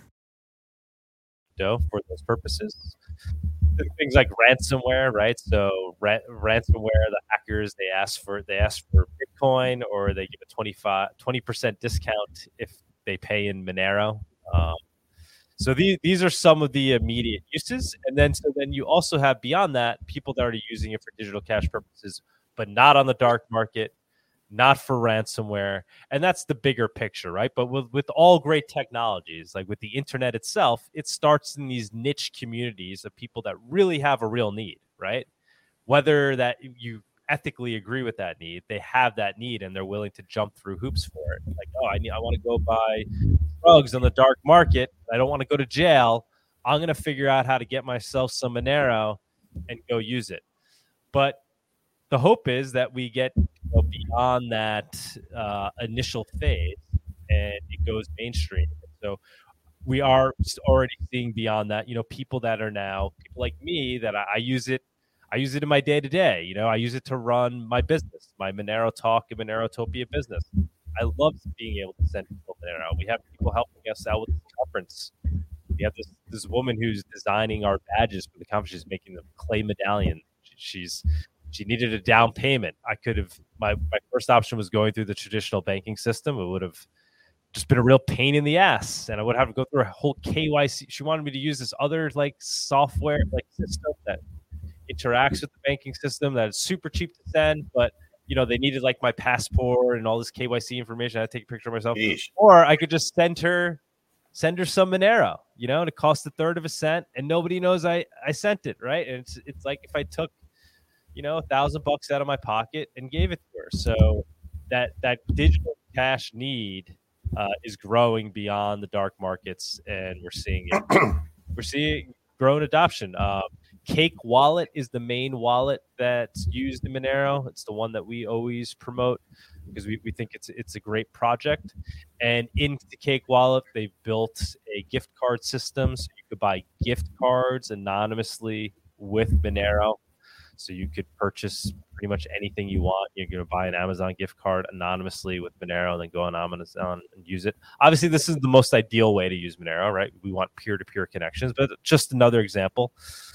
D: For those purposes, things like ransomware, right? So ra- ransomware, the hackers, they ask for they ask for Bitcoin, or they give a twenty-five, twenty percent discount if they pay in Monero. Um, so these these are some of the immediate uses, and then so then you also have beyond that people that are using it for digital cash purposes, but not on the dark market, not for ransomware. And that's the bigger picture, right? But with, with all great technologies, like with the internet itself, it starts in these niche communities of people that really have a real need, right? Whether that you ethically agree with that need, they have that need and they're willing to jump through hoops for it. Like, oh, I need, I want to go buy drugs on the dark market. I don't want to go to jail. I'm going to figure out how to get myself some Monero and go use it. But the hope is that we get you know, beyond that uh, initial phase and it goes mainstream. So we are already seeing beyond that, you know, people that are now people like me that I, I use it. I use it in my day to day. You know, I use it to run my business, my Monero Talk and Monerotopia business. I love being able to send people Monero. We have people helping us out with the conference. We have this, this woman who's designing our badges for the conference. She's making them clay medallion. She's She needed a down payment. I could have, my, my first option was going through the traditional banking system. It would have just been a real pain in the ass. And I would have to go through a whole K Y C. She wanted me to use this other like software, like system that interacts with the banking system that is super cheap to send. But, you know, they needed like my passport and all this K Y C information. I had to take a picture of myself. Yeesh. Or I could just send her, send her some Monero, you know, and it costs a third of a cent and nobody knows I, I sent it. Right. And it's, it's like if I took, you know, a thousand bucks out of my pocket and gave it to her. So that that digital cash need uh, is growing beyond the dark markets, and we're seeing it. We're seeing growing adoption. Um, Cake Wallet is the main wallet that's used in Monero. It's the one that we always promote because we, we think it's it's a great project. And into Cake Wallet, they've built a gift card system, so you could buy gift cards anonymously with Monero. So you could purchase pretty much anything you want. You're going to buy an Amazon gift card anonymously with Monero and then go on Amazon and use it. Obviously, this is the most ideal way to use Monero, right? We want peer-to-peer connections, but just another example.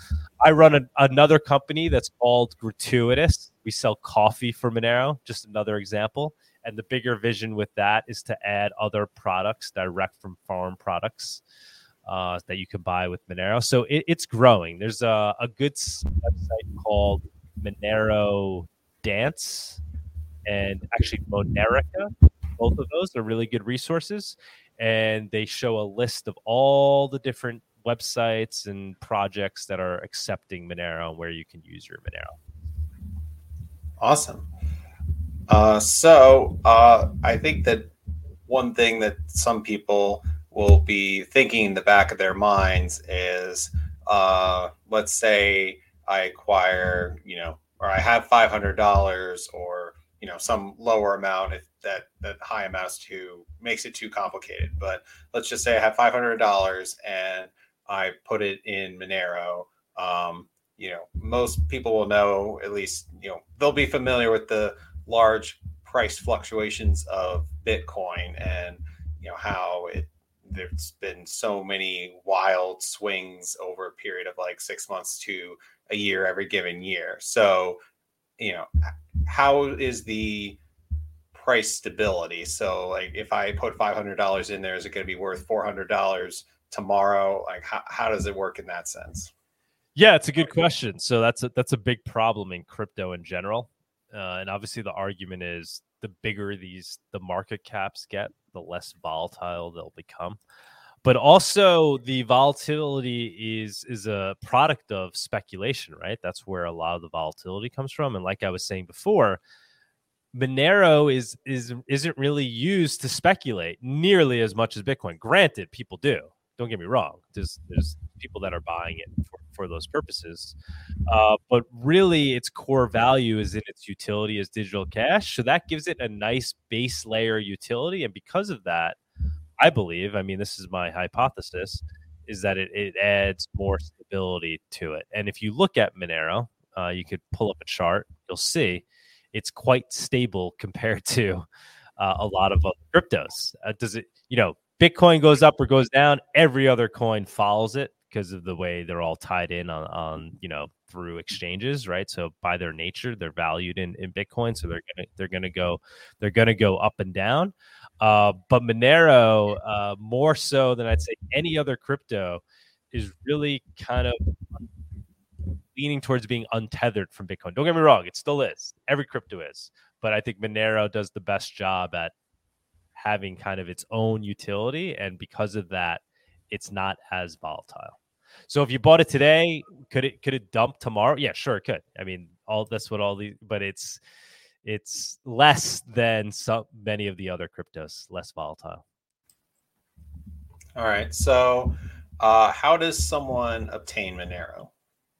D: I run a, another company that's called Gratuitous. We sell coffee for Monero, just another example. And the bigger vision with that is to add other products direct from farm products. Uh, that you can buy with Monero. So it, it's growing. There's a, a good website called Monero Dance and actually Monerica. Both of those are really good resources. And they show a list of all the different websites and projects that are accepting Monero and where you can use your Monero.
C: Awesome. Uh, so uh, I think that one thing that some people will be thinking in the back of their minds is, uh, let's say I acquire, you know, or I have five hundred dollars or, you know, some lower amount if that, that high amounts to makes it too complicated. But let's just say I have five hundred dollars and I put it in Monero. Um, you know, most people will know, at least, you know, they'll be familiar with the large price fluctuations of Bitcoin and, you know, how it, there's been so many wild swings over a period of like six months to a year every given year. So, you know, how is the price stability? So like if I put five hundred dollars in there, is it going to be worth four hundred dollars tomorrow? Like how, how does it work in that sense?
D: Yeah, it's a good question. So that's a, that's a big problem in crypto in general. Uh, and obviously the argument is the bigger these the market caps get, the less volatile they'll become. But also the volatility is is a product of speculation, right? That's where a lot of the volatility comes from. And like I was saying before, Monero is is isn't really used to speculate nearly as much as Bitcoin. Granted, people do. Don't get me wrong. There's there's people that are buying it for, for those purposes. Uh, but really, its core value is in its utility as digital cash. So that gives it a nice base layer utility. And because of that, I believe, I mean, this is my hypothesis, is that it, it adds more stability to it. And if you look at Monero, uh, you could pull up a chart, you'll see it's quite stable compared to uh, a lot of other cryptos. Uh, does it, you know, Bitcoin goes up or goes down, every other coin follows it because of the way they're all tied in on, on, you know, through exchanges, right? So by their nature, they're valued in, in Bitcoin. So they're gonna they're gonna go they're gonna go up and down. Uh, but Monero, uh, more so than I'd say any other crypto, is really kind of leaning towards being untethered from Bitcoin. Don't get me wrong, it still is. Every crypto is. But I think Monero does the best job at having kind of its own utility. And because of that, it's not as volatile. So if you bought it today, could it could it dump tomorrow? Yeah, sure it could. I mean, all that's what all these, but it's it's less than so many of the other cryptos, less volatile.
C: All right. So uh, how does someone obtain Monero?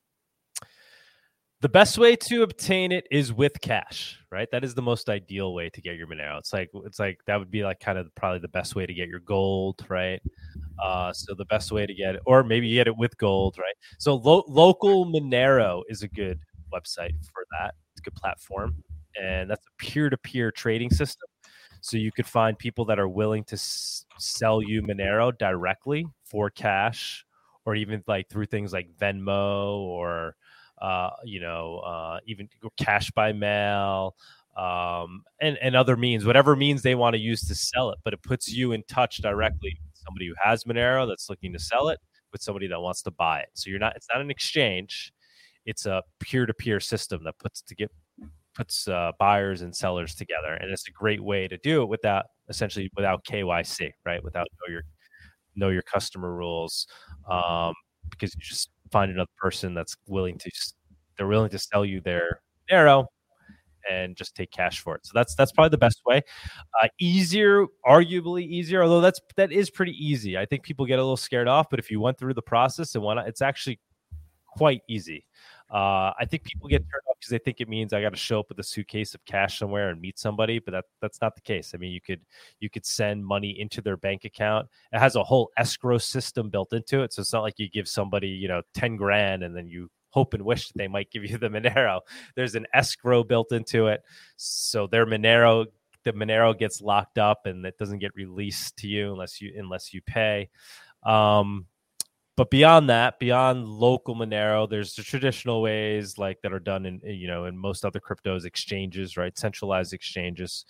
D: The best way to obtain it is with cash, right? That is the most ideal way to get your Monero. It's like it's like that would be like kind of probably the best way to get your gold, right? Uh, so the best way to get it, or maybe you get it with gold, right? So lo- local Monero is a good website for that. It's a good platform, and that's a peer-to-peer trading system. So you could find people that are willing to s- sell you Monero directly for cash, or even like through things like Venmo or uh, you know, uh, even cash by mail, um, and, and other means, whatever means they want to use to sell it. But it puts you in touch directly with somebody who has Monero that's looking to sell it with somebody that wants to buy it. So you're not, it's not an exchange. It's a peer-to-peer system that puts to get puts uh, buyers and sellers together. And it's a great way to do it without essentially without K Y C, right? Without know your, know your customer rules. Um, because you just find another person that's willing to they're willing to sell you their Monero and just take cash for it. So that's that's probably the best way. Uh, easier, arguably easier, although that's that is pretty easy. I think people get a little scared off, but if you went through the process and want, it's actually quite easy. Uh, I think people get turned off because they think it means I got to show up with a suitcase of cash somewhere and meet somebody, but that that's not the case. I mean, you could you could send money into their bank account. It has a whole escrow system built into it, so it's not like you give somebody, you know, ten grand and then you hope and wish that they might give you the Monero. There's an escrow built into it, so their Monero, the Monero gets locked up and it doesn't get released to you unless you unless you pay. Um, But beyond that, beyond local Monero, there's the traditional ways like that are done in, you know, in most other cryptos, exchanges, right? Centralized exchanges.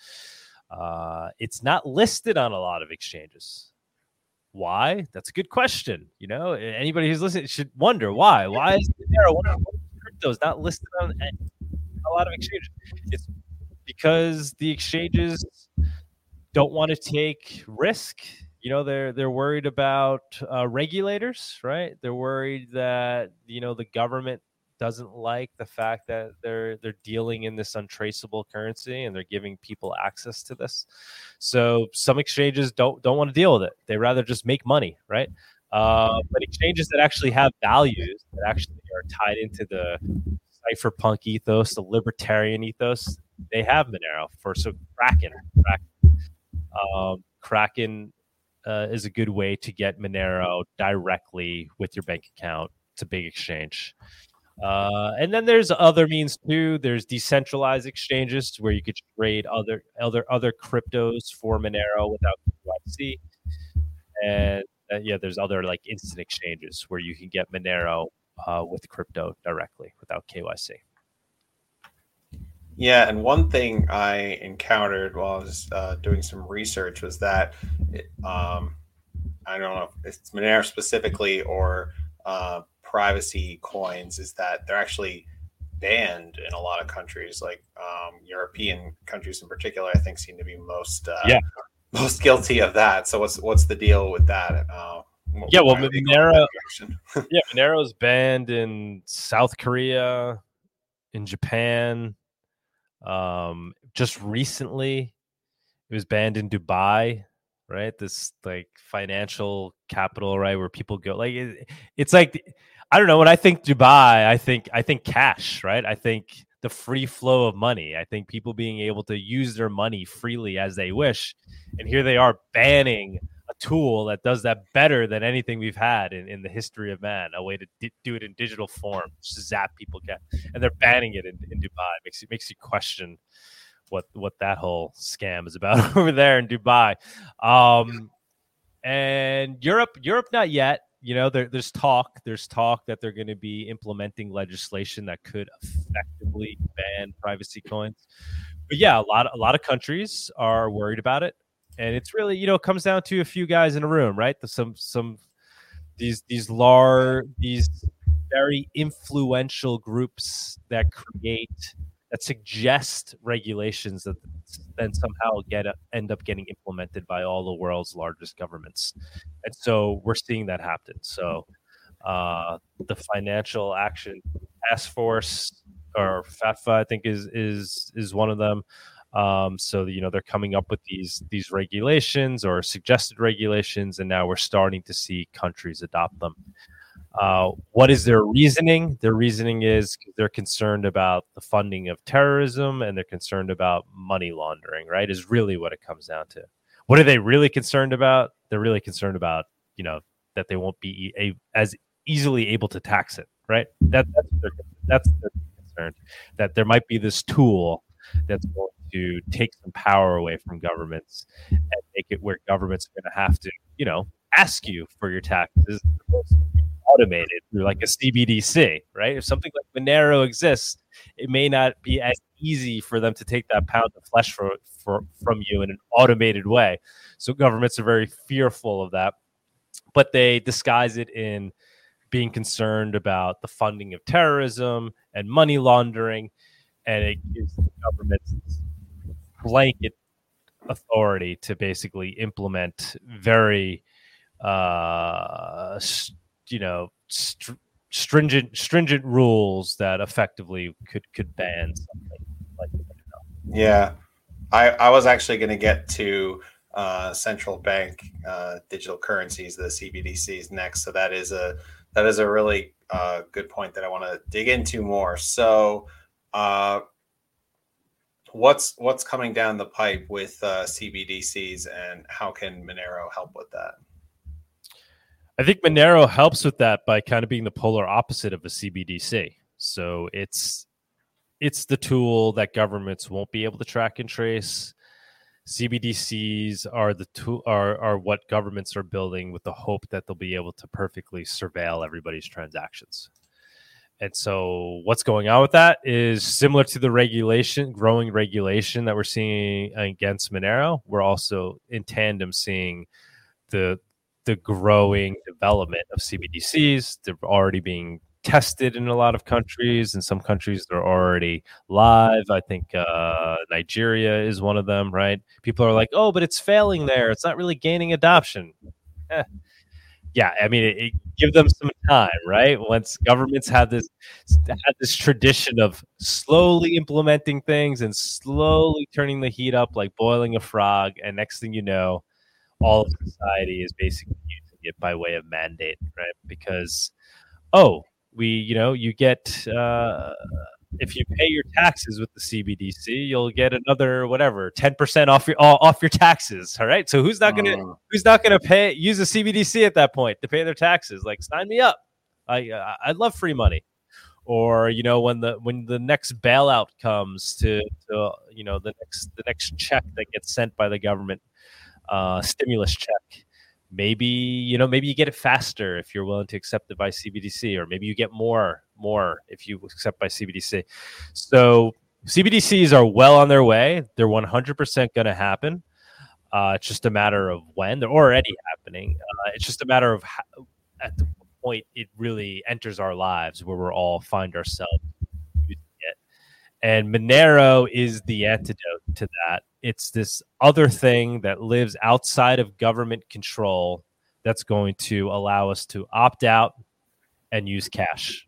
D: Uh, it's not listed on a lot of exchanges. Why? That's a good question. You know, anybody who's listening should wonder why. Why is Monero, one of the cryptos, not listed on a lot of exchanges? It's because the exchanges don't want to take risk. You know, they're they're worried about uh, regulators, right? They're worried that, you know, the government doesn't like the fact that they're they're dealing in this untraceable currency and they're giving people access to this. So some exchanges don't don't want to deal with it. They rather just make money, right? Uh, but exchanges that actually have values, that actually are tied into the cypherpunk ethos, the libertarian ethos, they have Monero for so Kraken. Kraken, um, Kraken Uh, is a good way to get Monero directly with your bank account. It's a big exchange. Uh, and then there's other means too. There's decentralized exchanges where you could trade other other other cryptos for Monero without K Y C. And uh, yeah, there's other like instant exchanges where you can get Monero uh, with crypto directly without K Y C.
C: Yeah, and one thing I encountered while I was uh, doing some research was that, it, um, I don't know if it's Monero specifically or uh, privacy coins, is that they're actually banned in a lot of countries, like um, European countries in particular. I think seem to be most uh,
D: yeah
C: most guilty of that. So what's what's the deal with that? Uh,
D: yeah, well, Monero, yeah, Monero is banned in South Korea, in Japan. Um, just recently, it was banned in Dubai, right? This like financial capital, right, where people go. Like it, it's like I don't know. When I think Dubai, I think I think cash, right? I think the free flow of money. I think people being able to use their money freely as they wish. And here they are banning a tool that does that better than anything we've had in, in the history of man, a way to di- do it in digital form, just zap people get, and they're banning it in, in Dubai. It makes you makes you question what what that whole scam is about over there in Dubai. Um, and Europe, Europe, not yet. You know, there, there's talk. There's talk that they're going to be implementing legislation that could effectively ban privacy coins. But yeah, a lot of, a lot of countries are worried about it, and it's really, you know, it comes down to a few guys in a room, right? Some some these these large these very influential groups that create that suggest regulations that then somehow get end up getting implemented by all the world's largest governments. And so we're seeing that happen. So uh, the Financial Action Task Force, or FATFA, I think is is is one of them. Um, so you know, they're coming up with these these regulations or suggested regulations, and now we're starting to see countries adopt them. Uh, what is their reasoning? Their reasoning is they're concerned about the funding of terrorism, and they're concerned about money laundering, right? Is really what it comes down to. What are they really concerned about? They're really concerned about, you know, that they won't be a, as easily able to tax it, right? That, that's their, that's their concern, that there might be this tool that's going to take some power away from governments and make it where governments are going to have to, you know, ask you for your taxes automated through like a C B D C, right? If something like Monero exists, it may not be as easy for them to take that pound of flesh for, for, from you in an automated way. So governments are very fearful of that, but they disguise it in being concerned about the funding of terrorism and money laundering, and it gives the governments blanket authority to basically implement very uh, you know, str- stringent stringent rules that effectively could could ban something like that.
C: Yeah, I I was actually going to get to uh, central bank uh, digital currencies, the C B D Cs, next. So that is a that is a really uh, good point that I want to dig into more. So, uh, what's what's coming down the pipe with uh, C B D Cs, and how can Monero help with that?
D: I think Monero helps with that by kind of being the polar opposite of a C B D C. So it's it's the tool that governments won't be able to track and trace. C B D Cs are the tool are are what governments are building with the hope that they'll be able to perfectly surveil everybody's transactions. And so what's going on with that is similar to the regulation, growing regulation that we're seeing against Monero. We're also in tandem seeing the the growing development of C B D Cs. They're already being tested in a lot of countries. In some countries, they're already live. I think uh, Nigeria is one of them, right? People are like, oh, but it's failing there. It's not really gaining adoption. Eh. Yeah, I mean, it, it, give them some time, right? Once governments have this have this tradition of slowly implementing things and slowly turning the heat up like boiling a frog, and next thing you know, all of society is basically using it by way of mandate, right? Because, oh, we, you know, you get, uh, if you pay your taxes with the C B D C, you'll get another, whatever, ten percent off your, off your taxes. All right. So who's not going to, oh. who's not going to pay, use a C B D C at that point to pay their taxes? Like, sign me up. I, uh, I love free money. Or, you know, when the, when the next bailout comes to, to, you know, the next, the next check that gets sent by the government, Uh, stimulus check. Maybe, you know, maybe you get it faster if you're willing to accept it by C B D C, or maybe you get more, more if you accept by C B D C. So C B D Cs are well on their way. They're one hundred percent going to happen. Uh, it's just a matter of when. They're already happening. Uh, it's just a matter of how, at the point it really enters our lives where we're all find ourselves using it. And Monero is the antidote to that. It's this other thing that lives outside of government control that's going to allow us to opt out and use cash.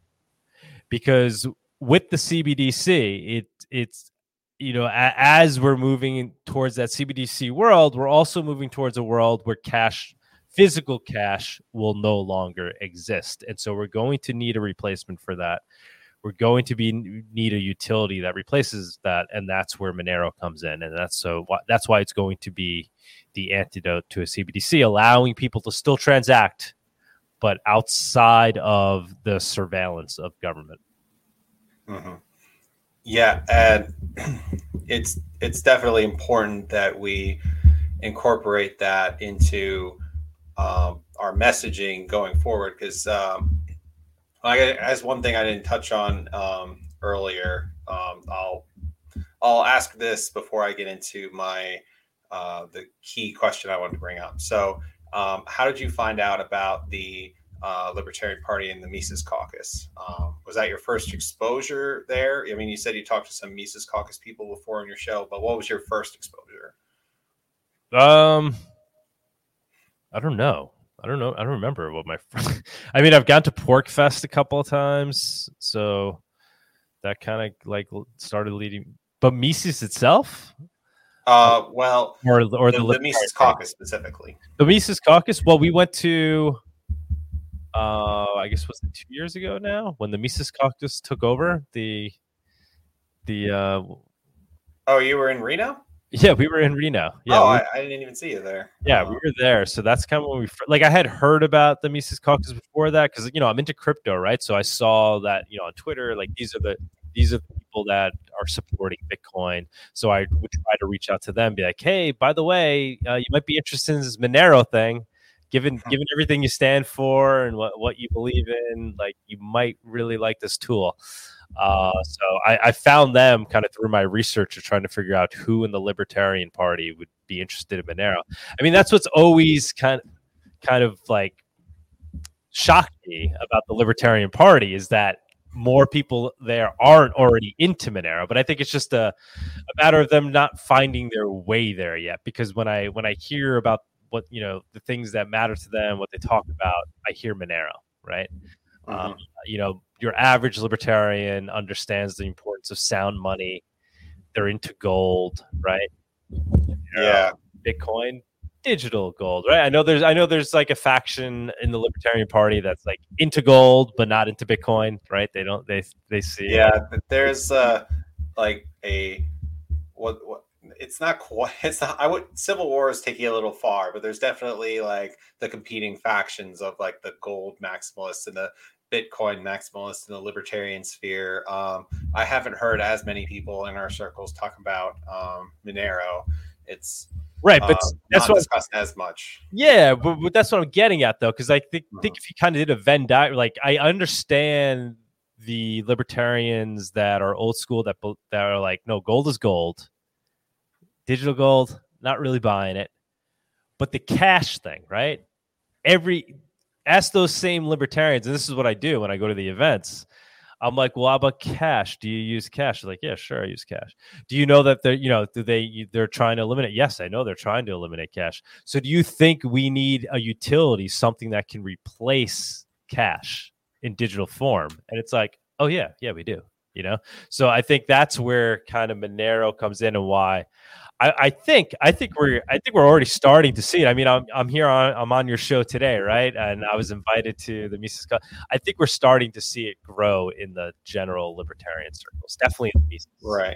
D: Because with the C B D C, it it's, you know, a, as we're moving towards that C B D C world, we're also moving towards a world where cash, physical cash, will no longer exist. And so we're going to need a replacement for that. we're going to be need a utility that replaces that, and that's where Monero comes in, and that's so that's why it's going to be the antidote to a C B D C, allowing people to still transact, but outside of the surveillance of government.
C: Mm-hmm. Yeah, and it's it's definitely important that we incorporate that into um, our messaging going forward, because um, as one thing I didn't touch on um, earlier, um, I'll I'll ask this before I get into my uh, the key question I wanted to bring up. So, um, how did you find out about the uh, Libertarian Party and the Mises Caucus? Um, was that your first exposure there? I mean, you said you talked to some Mises Caucus people before on your show, but what was your first exposure?
D: Um, I don't know. I don't know. I don't remember what my. I mean, I've gone to Pork Fest a couple of times, so that kind of like started leading. But Mises itself,
C: uh, well,
D: or or
C: the,
D: the,
C: the Mises Caucus specifically.
D: The Mises Caucus. Well, we went to. Uh, I guess was it two years ago now when the Mises Caucus took over the. The. Uh,
C: oh, you were in Reno?
D: Yeah, we were in Reno. Yeah,
C: oh,
D: we
C: I, I didn't even see you there.
D: Yeah,
C: uh,
D: we were there. So that's kind of when we like. I had heard about the Mises Caucus before that because you know I'm into crypto, right? So I saw that you know on Twitter, like these are the these are the people that are supporting Bitcoin. So I would try to reach out to them, be like, hey, by the way, uh, you might be interested in this Monero thing. Given given everything you stand for and what, what you believe in, like you might really like this tool. Uh, so I, I found them kind of through my research of trying to figure out who in the Libertarian Party would be interested in Monero. I mean, that's what's always kind of, kind of like shocked me about the Libertarian Party is that more people there aren't already into Monero. But I think it's just a, a matter of them not finding their way there yet. Because when I when I hear about what you know the things that matter to them, what they talk about, I hear Monero, right? Mm-hmm. Um, you know, your average libertarian understands the importance of sound money. They're into gold, right?
C: Yeah,
D: uh, Bitcoin, digital gold, right? I know there's, I know there's like a faction in the Libertarian Party that's like into gold but not into Bitcoin, right? They don't, they they see.
C: Yeah, there's uh, like a what what. It's not quite. It's not. I would. Civil War is taking it a little far, but there's definitely like the competing factions of like the gold maximalists and the Bitcoin maximalists in the libertarian sphere. Um, I haven't heard as many people in our circles talk about um, Monero. It's
D: right, but
C: um,
D: that's
C: not
D: what
C: discussed as much.
D: Yeah, but, but that's what I'm getting at though, because I think mm-hmm. think if you kind of did a Venn diagram, like I understand the libertarians that are old school that that are like, no, gold is gold. Digital gold, not really buying it. But the cash thing, right? Every ask those same libertarians, and this is what I do when I go to the events. I'm like, well, how about cash? Do you use cash? They're like, yeah, sure, I use cash. Do you know that they're, you know, do they they're trying to eliminate? Yes, I know they're trying to eliminate cash. So do you think we need a utility, something that can replace cash in digital form? And it's like, oh yeah, yeah, we do. You know, so I think that's where kind of Monero comes in and why. I, I think I think we're I think we're already starting to see it. I mean, I'm I'm here on I'm on your show today, right? And I was invited to the Mises. I think we're starting to see it grow in the general libertarian circles, definitely in the Mises.
C: Right.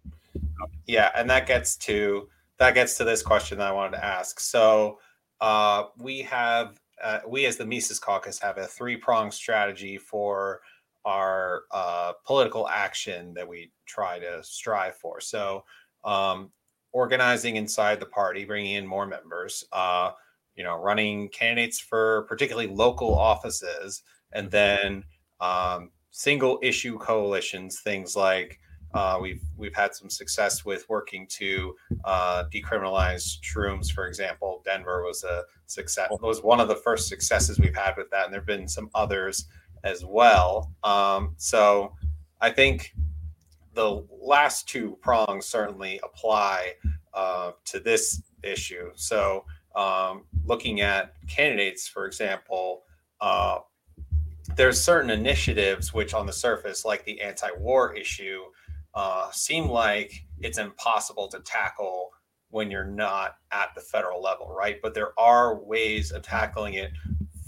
C: Yeah, and that gets to that gets to this question that I wanted to ask. So uh, we have uh, we as the Mises Caucus have a three pronged strategy for our uh, political action that we try to strive for. So. Um, organizing inside the party, bringing in more members, uh, you know, running candidates for particularly local offices, and then um, single issue coalitions, things like uh, we've we've had some success with working to uh, decriminalize shrooms, for example. Denver was a success, was one of the first successes we've had with that, and there have been some others as well. Um, so I think the last two prongs certainly apply uh, to this issue. So um, looking at candidates, for example, uh, there's certain initiatives which on the surface, like the anti-war issue, uh, seem like it's impossible to tackle when you're not at the federal level, right? But there are ways of tackling it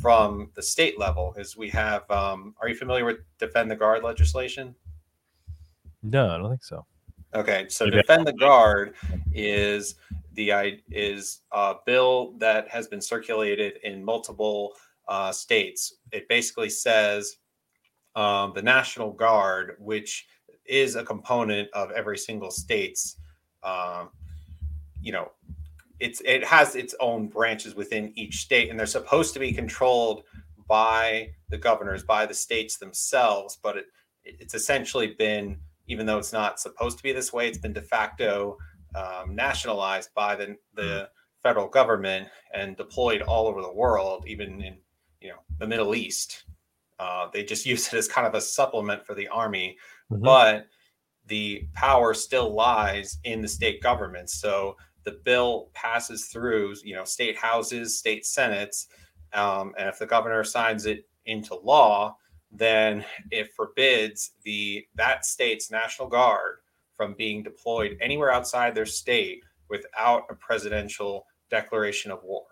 C: from the state level is we have, um, are you familiar with Defend the Guard legislation?
D: No, I don't think so.
C: Okay, so
D: Maybe
C: Defend the Guard is the is a bill that has been circulated in multiple uh, states. It basically says um, the National Guard, which is a component of every single state's, um, you know, it's it has its own branches within each state, and they're supposed to be controlled by the governors, by the states themselves. But it it's essentially been, even though it's not supposed to be this way, it's been de facto um, nationalized by the, the federal government and deployed all over the world, even in, you know, the Middle East. Uh, they just use it as kind of a supplement for the army, mm-hmm. but the power still lies in the state government. So the bill passes through, you know, state houses, state senates, um, and if the governor signs it into law, then it forbids the that state's National Guard from being deployed anywhere outside their state without a presidential declaration of war.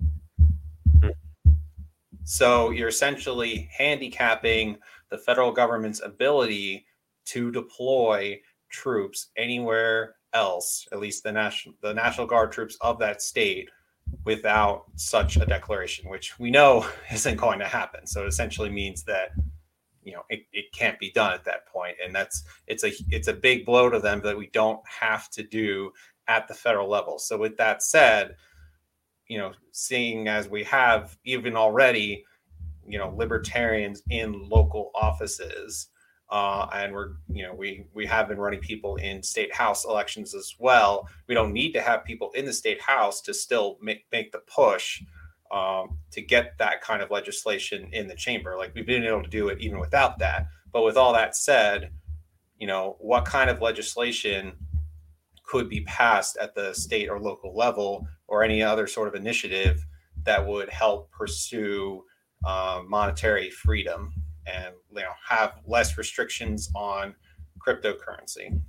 C: So you're essentially handicapping the federal government's ability to deploy troops anywhere else, at least the national the National Guard troops of that state, without such a declaration, which we know isn't going to happen. So it essentially means that, you know, it, it can't be done at that point. And that's, it's a, it's a big blow to them that we don't have to do at the federal level. So with that said, you know, seeing as we have even already, you know, libertarians in local offices, uh, and we're, you know, we, we have been running people in state house elections as well. We don't need to have people in the state house to still make, make the push um, to get that kind of legislation in the chamber. Like, we've been able to do it even without that. But with all that said, you know, what kind of legislation could be passed at the state or local level, or any other sort of initiative that would help pursue uh, monetary freedom and, you know, have less restrictions on cryptocurrency?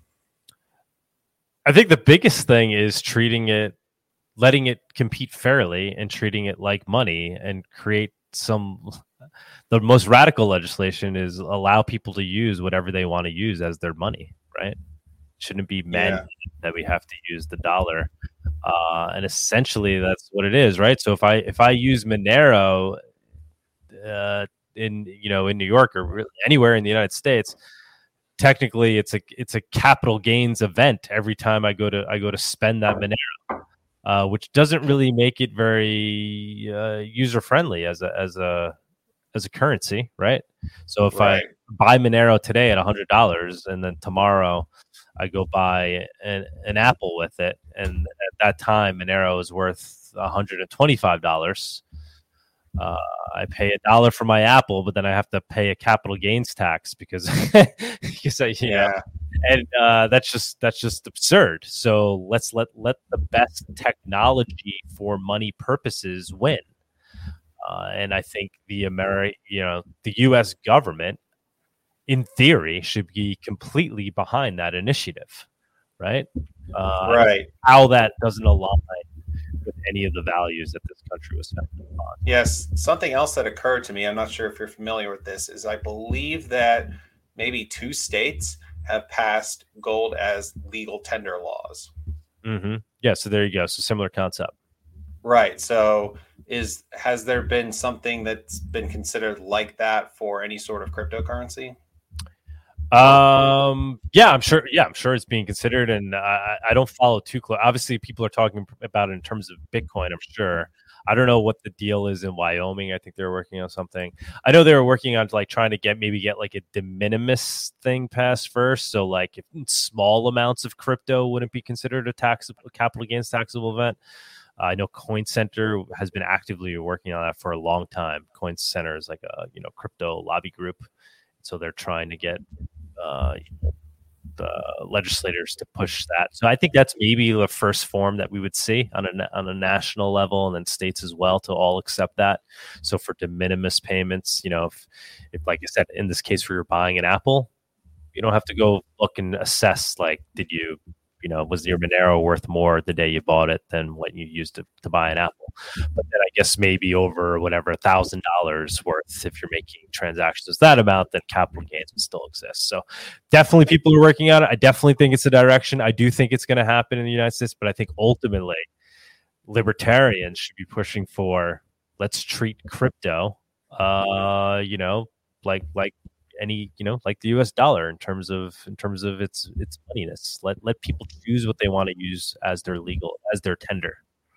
D: I think the biggest thing is treating it, letting it compete fairly and treating it like money, and create some, the most radical legislation is allow people to use whatever they want to use as their money, right? Shouldn't be mandated yeah. that we have to use the dollar. Uh, and essentially that's what it is, right? So if I, if I use Monero uh, in, you know, in New York or really anywhere in the United States, technically it's a, it's a capital gains event every time I go to, I go to spend that Monero, uh, which doesn't really make it very uh, user friendly as a, as a, as a currency, right? So if right. I buy Monero today at a hundred dollars and then tomorrow I go buy an, an Apple with it, and at that time Monero is worth one hundred twenty-five dollars. Uh, I pay a dollar for my Apple, but then I have to pay a capital gains tax because, because I, you yeah. know, and uh, that's just that's just absurd. So let's let let the best technology for money purposes win. Uh, and I think the Ameri- you know, the U S government, in theory, should be completely behind that initiative, right? Uh,
C: right.
D: How that doesn't align with any of the values that this country was founded upon.
C: Yes. Something else that occurred to me, I'm not sure if you're familiar with this, is I believe that maybe two states have passed gold as legal tender laws.
D: Mm-hmm. Yeah. So there you go. So similar concept.
C: Right. So is has there been something that's been considered like that for any sort of cryptocurrency?
D: Um. Yeah, I'm sure. Yeah, I'm sure it's being considered, and I, I don't follow too close. Obviously, people are talking about it in terms of Bitcoin. I'm sure. I don't know what the deal is in Wyoming. I think they're working on something. I know they were working on like trying to get maybe get like a de minimis thing passed first. So like if small amounts of crypto wouldn't be considered a taxable capital gains taxable event. Uh, I know Coin Center has been actively working on that for a long time. Coin Center is like a you know crypto lobby group, so they're trying to get uh, the legislators to push that. So I think that's maybe the first form that we would see on a on a national level, and then states as well to all accept that. So for de minimis payments, you know, if, if like I said, in this case, where you're buying an Apple, you don't have to go look and assess like, did you You know, was your Monero worth more the day you bought it than what you used to, to buy an Apple? But then I guess maybe over whatever a thousand dollars worth, if you're making transactions that amount, then capital gains would still exist. So definitely people are working on it. I definitely think it's a direction. I do think it's going to happen in the United States, but I think ultimately libertarians should be pushing for, let's treat crypto, uh, you know, like like any, you know, like the U S dollar in terms of in terms of its its moneyness. Let let people choose what they want to use as their legal, as their tender.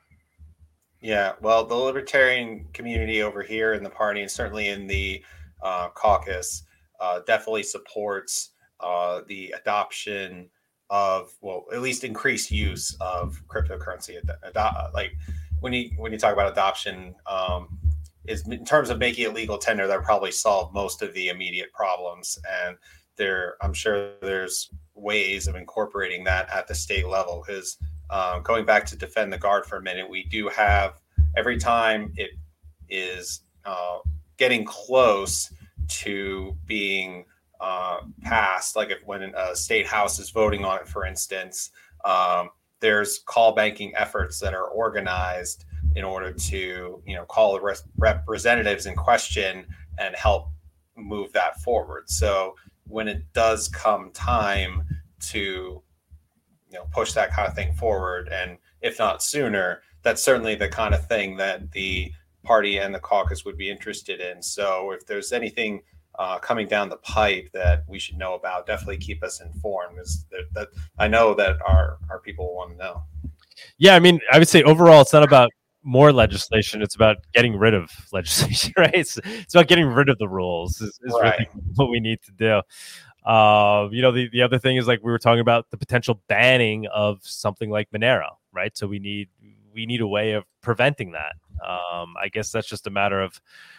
C: Yeah, well, the libertarian community over here in the party, and certainly in the uh, caucus, uh, definitely supports uh, the adoption of, well, at least increased use of cryptocurrency. Ado- like when you when you talk about adoption, um, is in terms of making it legal tender, that probably solve most of the immediate problems. And there, I'm sure there's ways of incorporating that at the state level. Because um, going back to defend the guard for a minute, we do have, every time it is uh, getting close to being uh, passed, like if when a state house is voting on it, for instance, um, there's call banking efforts that are organized in order to, you know, call the res- representatives in question and help move that forward. So when it does come time to, you know, push that kind of thing forward, and if not sooner, that's certainly the kind of thing that the party and the caucus would be interested in. So if there's anything uh, coming down the pipe that we should know about, definitely keep us informed, because that, that I know that our, our people want to know.
D: Yeah, I mean, I would say overall, it's not about more legislation. It's about getting rid of legislation, right? It's, it's about getting rid of the rules is, is
C: Right.
D: really what we need to do. Uh, you know, the, the other thing is, like we were talking about, the potential banning of something like Monero, right? So we need we need a way of preventing that. Um, I guess that's just a matter of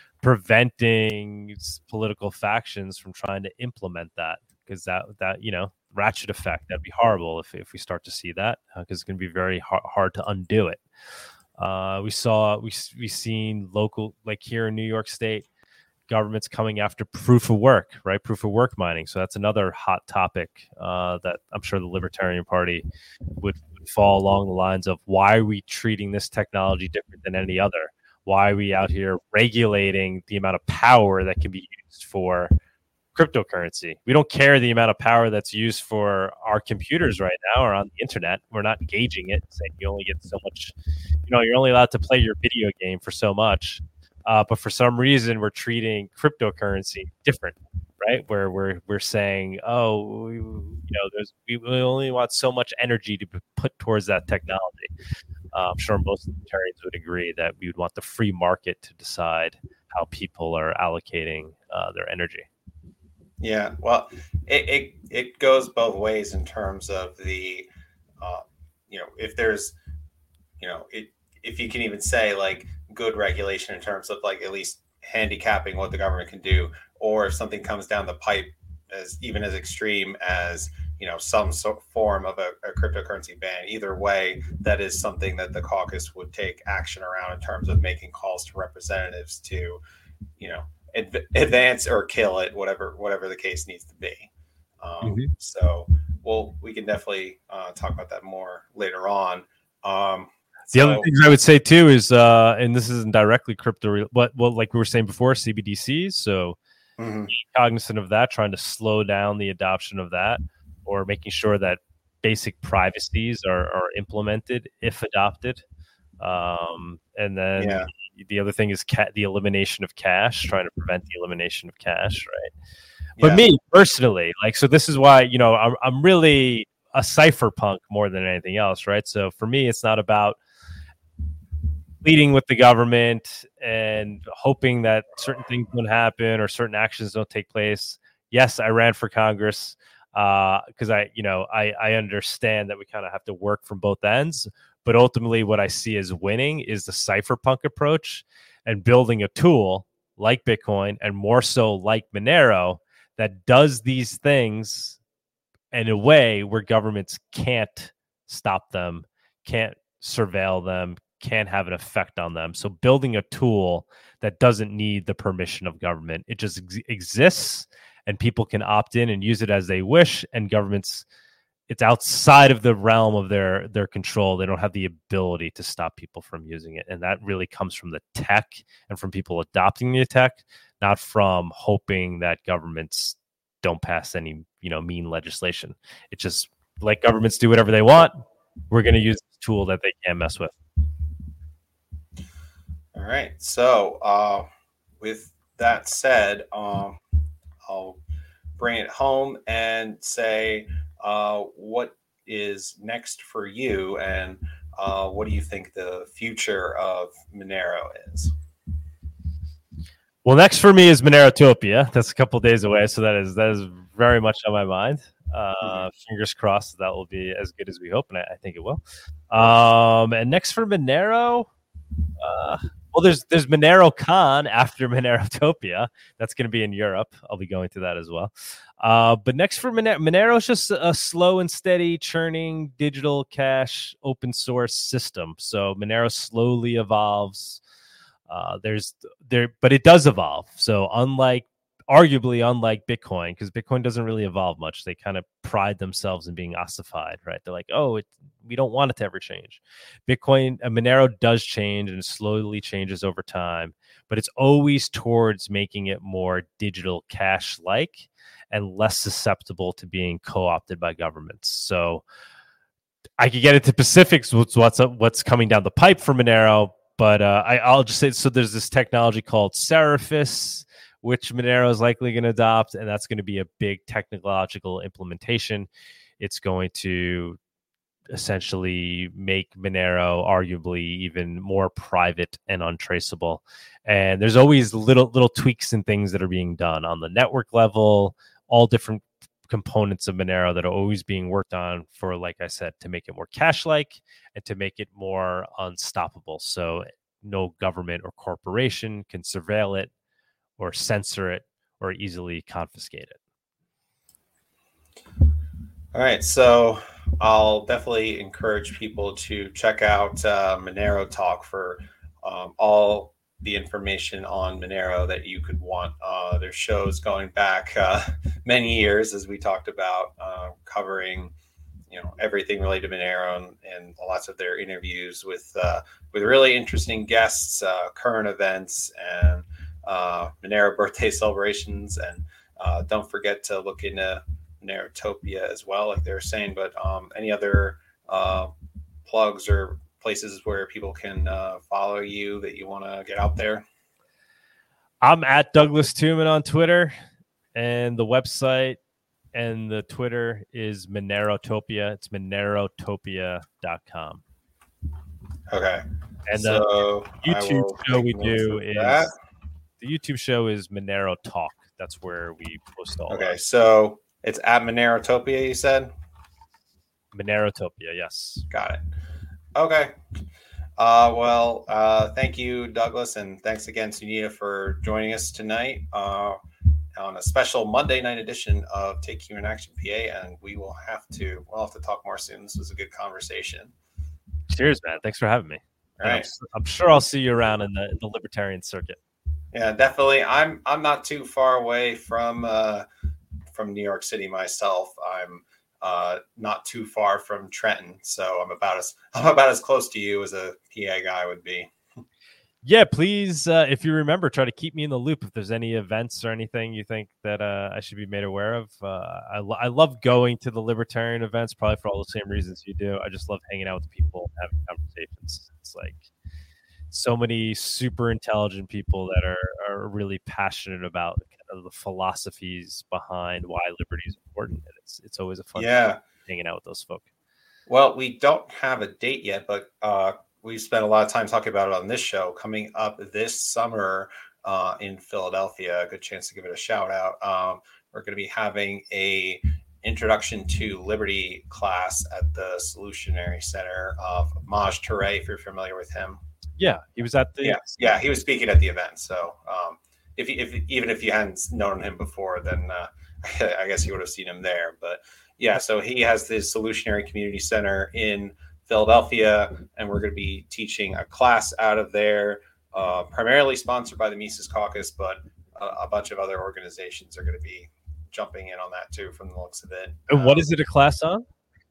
D: preventing political factions from trying to implement that, because that that you know, ratchet effect, that'd be horrible if if we start to see that, because uh, it's going to be very hard, hard to undo it. Uh, we saw we we seen local, like here in New York State, governments coming after proof of work, right? Proof of work mining. So that's another hot topic uh, that I'm sure the Libertarian Party would, would fall along the lines of, why are we treating this technology different than any other? Why are we out here regulating the amount of power that can be used for cryptocurrency? We don't care the amount of power that's used for our computers right now or on the internet. We're not gauging it, saying you only get so much, you know, you're only allowed to play your video game for so much. Uh, but for some reason, we're treating cryptocurrency different, right? Where we're we're saying, oh, you know, there's we only want so much energy to be put towards that technology. Uh, I'm sure most libertarians would agree that we would want the free market to decide how people are allocating uh, their energy.
C: Yeah, well, it, it it goes both ways in terms of the, uh, you know, if there's, you know, it, if you can even say like good regulation in terms of like at least handicapping what the government can do, or if something comes down the pipe as even as extreme as, you know, some sort form of a, a cryptocurrency ban. Either way, that is something that the caucus would take action around in terms of making calls to representatives to, you know, adv- advance or kill it, whatever whatever the case needs to be. Um, mm-hmm. So, well, we can definitely uh, talk about that more later on. Um,
D: The
C: so,
D: other things I would say too is, uh, and this isn't directly crypto, but well, like we were saying before, C B D Cs. So
C: mm-hmm.
D: cognizant of that, trying to slow down the adoption of that, or making sure that basic privacies are, are implemented if adopted. Um, and then
C: yeah.
D: the other thing is ca- the elimination of cash, trying to prevent the elimination of cash, right? But
C: yeah.
D: me personally, like, so this is why, you know, I'm, I'm really a cypherpunk more than anything else, right? So for me, it's not about leading with the government and hoping that certain things don't happen or certain actions don't take place. Yes, I ran for Congress because uh, I, you know, I, I understand that we kind of have to work from both ends. But ultimately, what I see as winning is the cypherpunk approach and building a tool like Bitcoin, and more so like Monero, that does these things in a way where governments can't stop them, can't surveil them, can't have an effect on them. So building a tool that doesn't need the permission of government. It just ex- exists, and people can opt in and use it as they wish, and governments it's outside of the realm of their their control. They don't have the ability to stop people from using it, and that really comes from the tech and from people adopting the tech, not from hoping that governments don't pass any, you know, mean legislation. It's just like governments do whatever they want. We're going to use this tool that they can't mess with.
C: All right. So uh, with that said, um, I'll bring it home and say, uh, what is next for you, and uh, what do you think the future of Monero is?
D: Well, next for me is Monerotopia. That's a couple days away, so that is that is very much on my mind. Uh, mm-hmm. Fingers crossed that will be as good as we hope, and I, I think it will. Um, and next for Monero, uh, well, there's there's MoneroCon after Monerotopia. That's going to be in Europe. I'll be going to that as well. Uh, but next for Monero, Monero is just a slow and steady churning digital cash open source system. So Monero slowly evolves. Uh, there's there, but it does evolve. So unlike, arguably unlike Bitcoin, because Bitcoin doesn't really evolve much. They kind of pride themselves in being ossified, right? They're like, oh, it, we don't want it to ever change. Bitcoin, uh, Monero does change and slowly changes over time, but it's always towards making it more digital cash-like and less susceptible to being co-opted by governments. So I could get into specifics with what's up, what's coming down the pipe for Monero. But uh, I, I'll just say, so there's this technology called Seraphis, which Monero is likely going to adopt, and that's going to be a big technological implementation. It's going to essentially make Monero arguably even more private and untraceable. And there's always little little tweaks and things that are being done on the network level, all different components of Monero that are always being worked on for, like I said, to make it more cash-like and to make it more unstoppable. So no government or corporation can surveil it or censor it or easily confiscate it.
C: All right. So I'll definitely encourage people to check out uh, Monero Talk for um, all the information on Monero that you could want. Uh, there's shows going back uh, many years, as we talked about, uh, covering, you know, everything related to Monero, and, and lots of their interviews with uh, with really interesting guests, uh, current events, and uh, Monero birthday celebrations. And uh, don't forget to look into Monerotopia as well, like they were saying. But um, any other uh, plugs or places where people can uh, follow you that you want to get out there?
D: I'm at Douglas Tuman on Twitter, and the website and the Twitter is Monerotopia. It's monerotopia dot com.
C: Okay.
D: And
C: so
D: the YouTube show we do is that. the YouTube show is Monero Talk. That's where we post all.
C: Okay,
D: that.
C: So it's at Monerotopia, you said?
D: Monerotopia, yes.
C: Got it. Okay. Uh, well, uh, thank you, Douglas, and thanks again, Sunita, for joining us tonight uh, on a special Monday night edition of Take Human Action P A. And we will have to we'll have to talk more soon. This was a good conversation.
D: Cheers, man. Thanks for having me.
C: All right.
D: I'm, I'm sure I'll see you around in the in the libertarian circuit.
C: Yeah, definitely. I'm I'm not too far away from uh, from New York City myself. I'm Uh, not too far from Trenton, so I'm about as I'm about as close to you as a P A guy would be.
D: Yeah, please, uh, if you remember, try to keep me in the loop if there's any events or anything you think that uh, I should be made aware of. Uh, I, lo- I love going to the libertarian events, probably for all the same reasons you do. I just love hanging out with people, having conversations. It's like so many super intelligent people that are, are really passionate about kind of the philosophies behind why liberty is important. And it's it's always a fun
C: yeah.
D: time hanging out with those folk.
C: Well, we don't have a date yet, but uh, we've spent a lot of time talking about it on this show. Coming up this summer uh, in Philadelphia, a good chance to give it a shout out. Um, we're going to be having a introduction to liberty class at the Solutionary Center of Maj Touré, if you're familiar with him.
D: Yeah, he was at the
C: yeah, yeah he was speaking at the event. So um, if, if even if you hadn't known him before, then uh, I guess you would have seen him there. But yeah, so he has the Solutionary Community Center in Philadelphia, and we're going to be teaching a class out of there, uh, primarily sponsored by the Mises Caucus, but a, a bunch of other organizations are going to be jumping in on that too, from the looks of it.
D: And what
C: um,
D: is it a class on?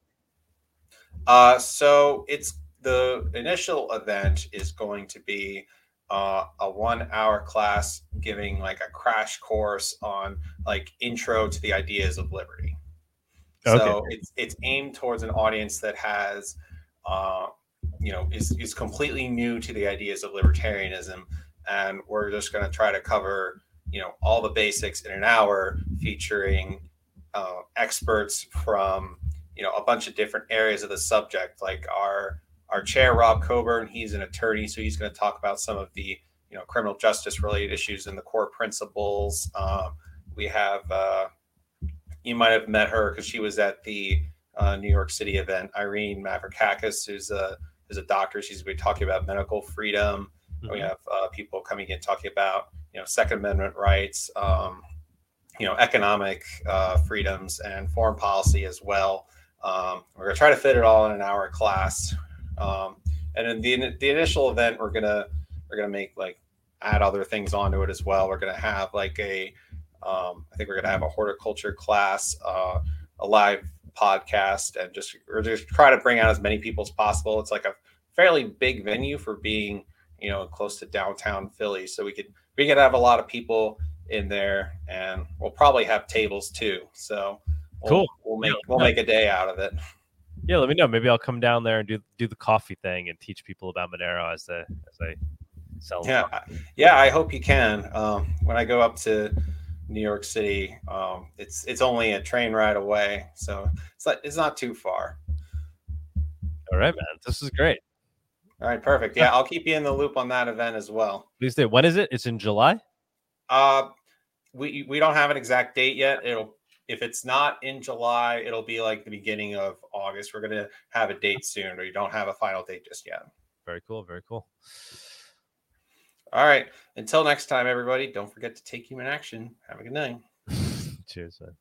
C: Uh, so it's the initial event is going to be uh, a one-hour class giving like a crash course on like intro to the ideas of liberty.
D: Okay.
C: So it's it's aimed towards an audience that has, uh, you know, is is completely new to the ideas of libertarianism, and we're just going to try to cover, you know, all the basics in an hour, featuring uh, experts from, you know, a bunch of different areas of the subject. Like our our chair, Rob Coburn, he's an attorney, so he's going to talk about some of the, you know, criminal justice related issues and the core principles. Um, we have. Uh, You might have met her because she was at the uh, New York City event. Irene Mavrakakis, who's a who's a doctor. She's going to be talking about medical freedom. Mm-hmm. We have uh, people coming in talking about, you know, Second Amendment rights, um, you know, economic uh, freedoms and foreign policy as well. Um, we're going to try to fit it all in an hour class. Um, and in the the initial event, we're gonna we're gonna make like add other things onto it as well. We're going to have like a Um, I think we're going to have a horticulture class, uh, a live podcast, and just or just try to bring out as many people as possible. It's like a fairly big venue for being, you know, close to downtown Philly, so we could we could have a lot of people in there, and we'll probably have tables too. So we'll,
D: cool.
C: We'll make we'll make a day out of it.
D: Yeah, let me know. Maybe I'll come down there and do do the coffee thing and teach people about Monero as they as they sell.
C: Yeah, yeah. I hope you can. Um, when I go up to New York City, um, it's it's only a train ride away, so it's like it's not too far.
D: All right, man, this is great.
C: All right, perfect. Yeah, I'll keep you in the loop on that event as well.
D: Please do. When is it? It's in July.
C: Uh, we we don't have an exact date yet. It'll if it's not in July, it'll be like the beginning of August. We're gonna have a date soon, but you don't have a final date just yet.
D: Very cool. Very cool.
C: All right. Until next time, everybody, don't forget to take human action. Have a good night.
D: Cheers, man.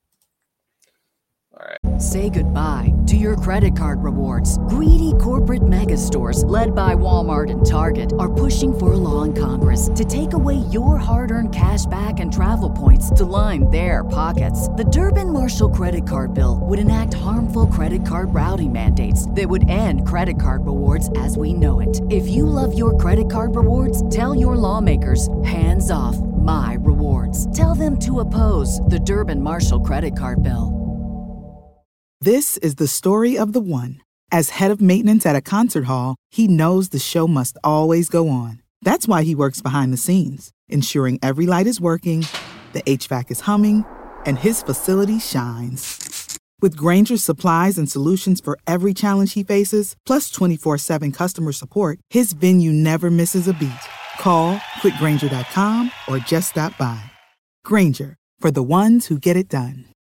C: All right.
H: Say goodbye to your credit card rewards. Greedy corporate mega stores, led by Walmart and Target, are pushing for a law in Congress to take away your hard-earned cash back and travel points to line their pockets. The Durbin-Marshall credit card bill would enact harmful credit card routing mandates that would end credit card rewards as we know it. If you love your credit card rewards, tell your lawmakers, hands off my rewards. Tell them to oppose the Durbin-Marshall credit card bill.
I: This is the story of the one. As head of maintenance at a concert hall, he knows the show must always go on. That's why he works behind the scenes, ensuring every light is working, the H V A C is humming, and his facility shines. With Grainger's supplies and solutions for every challenge he faces, plus twenty-four seven customer support, his venue never misses a beat. Call quick grainger dot com or just stop by. Grainger, for the ones who get it done.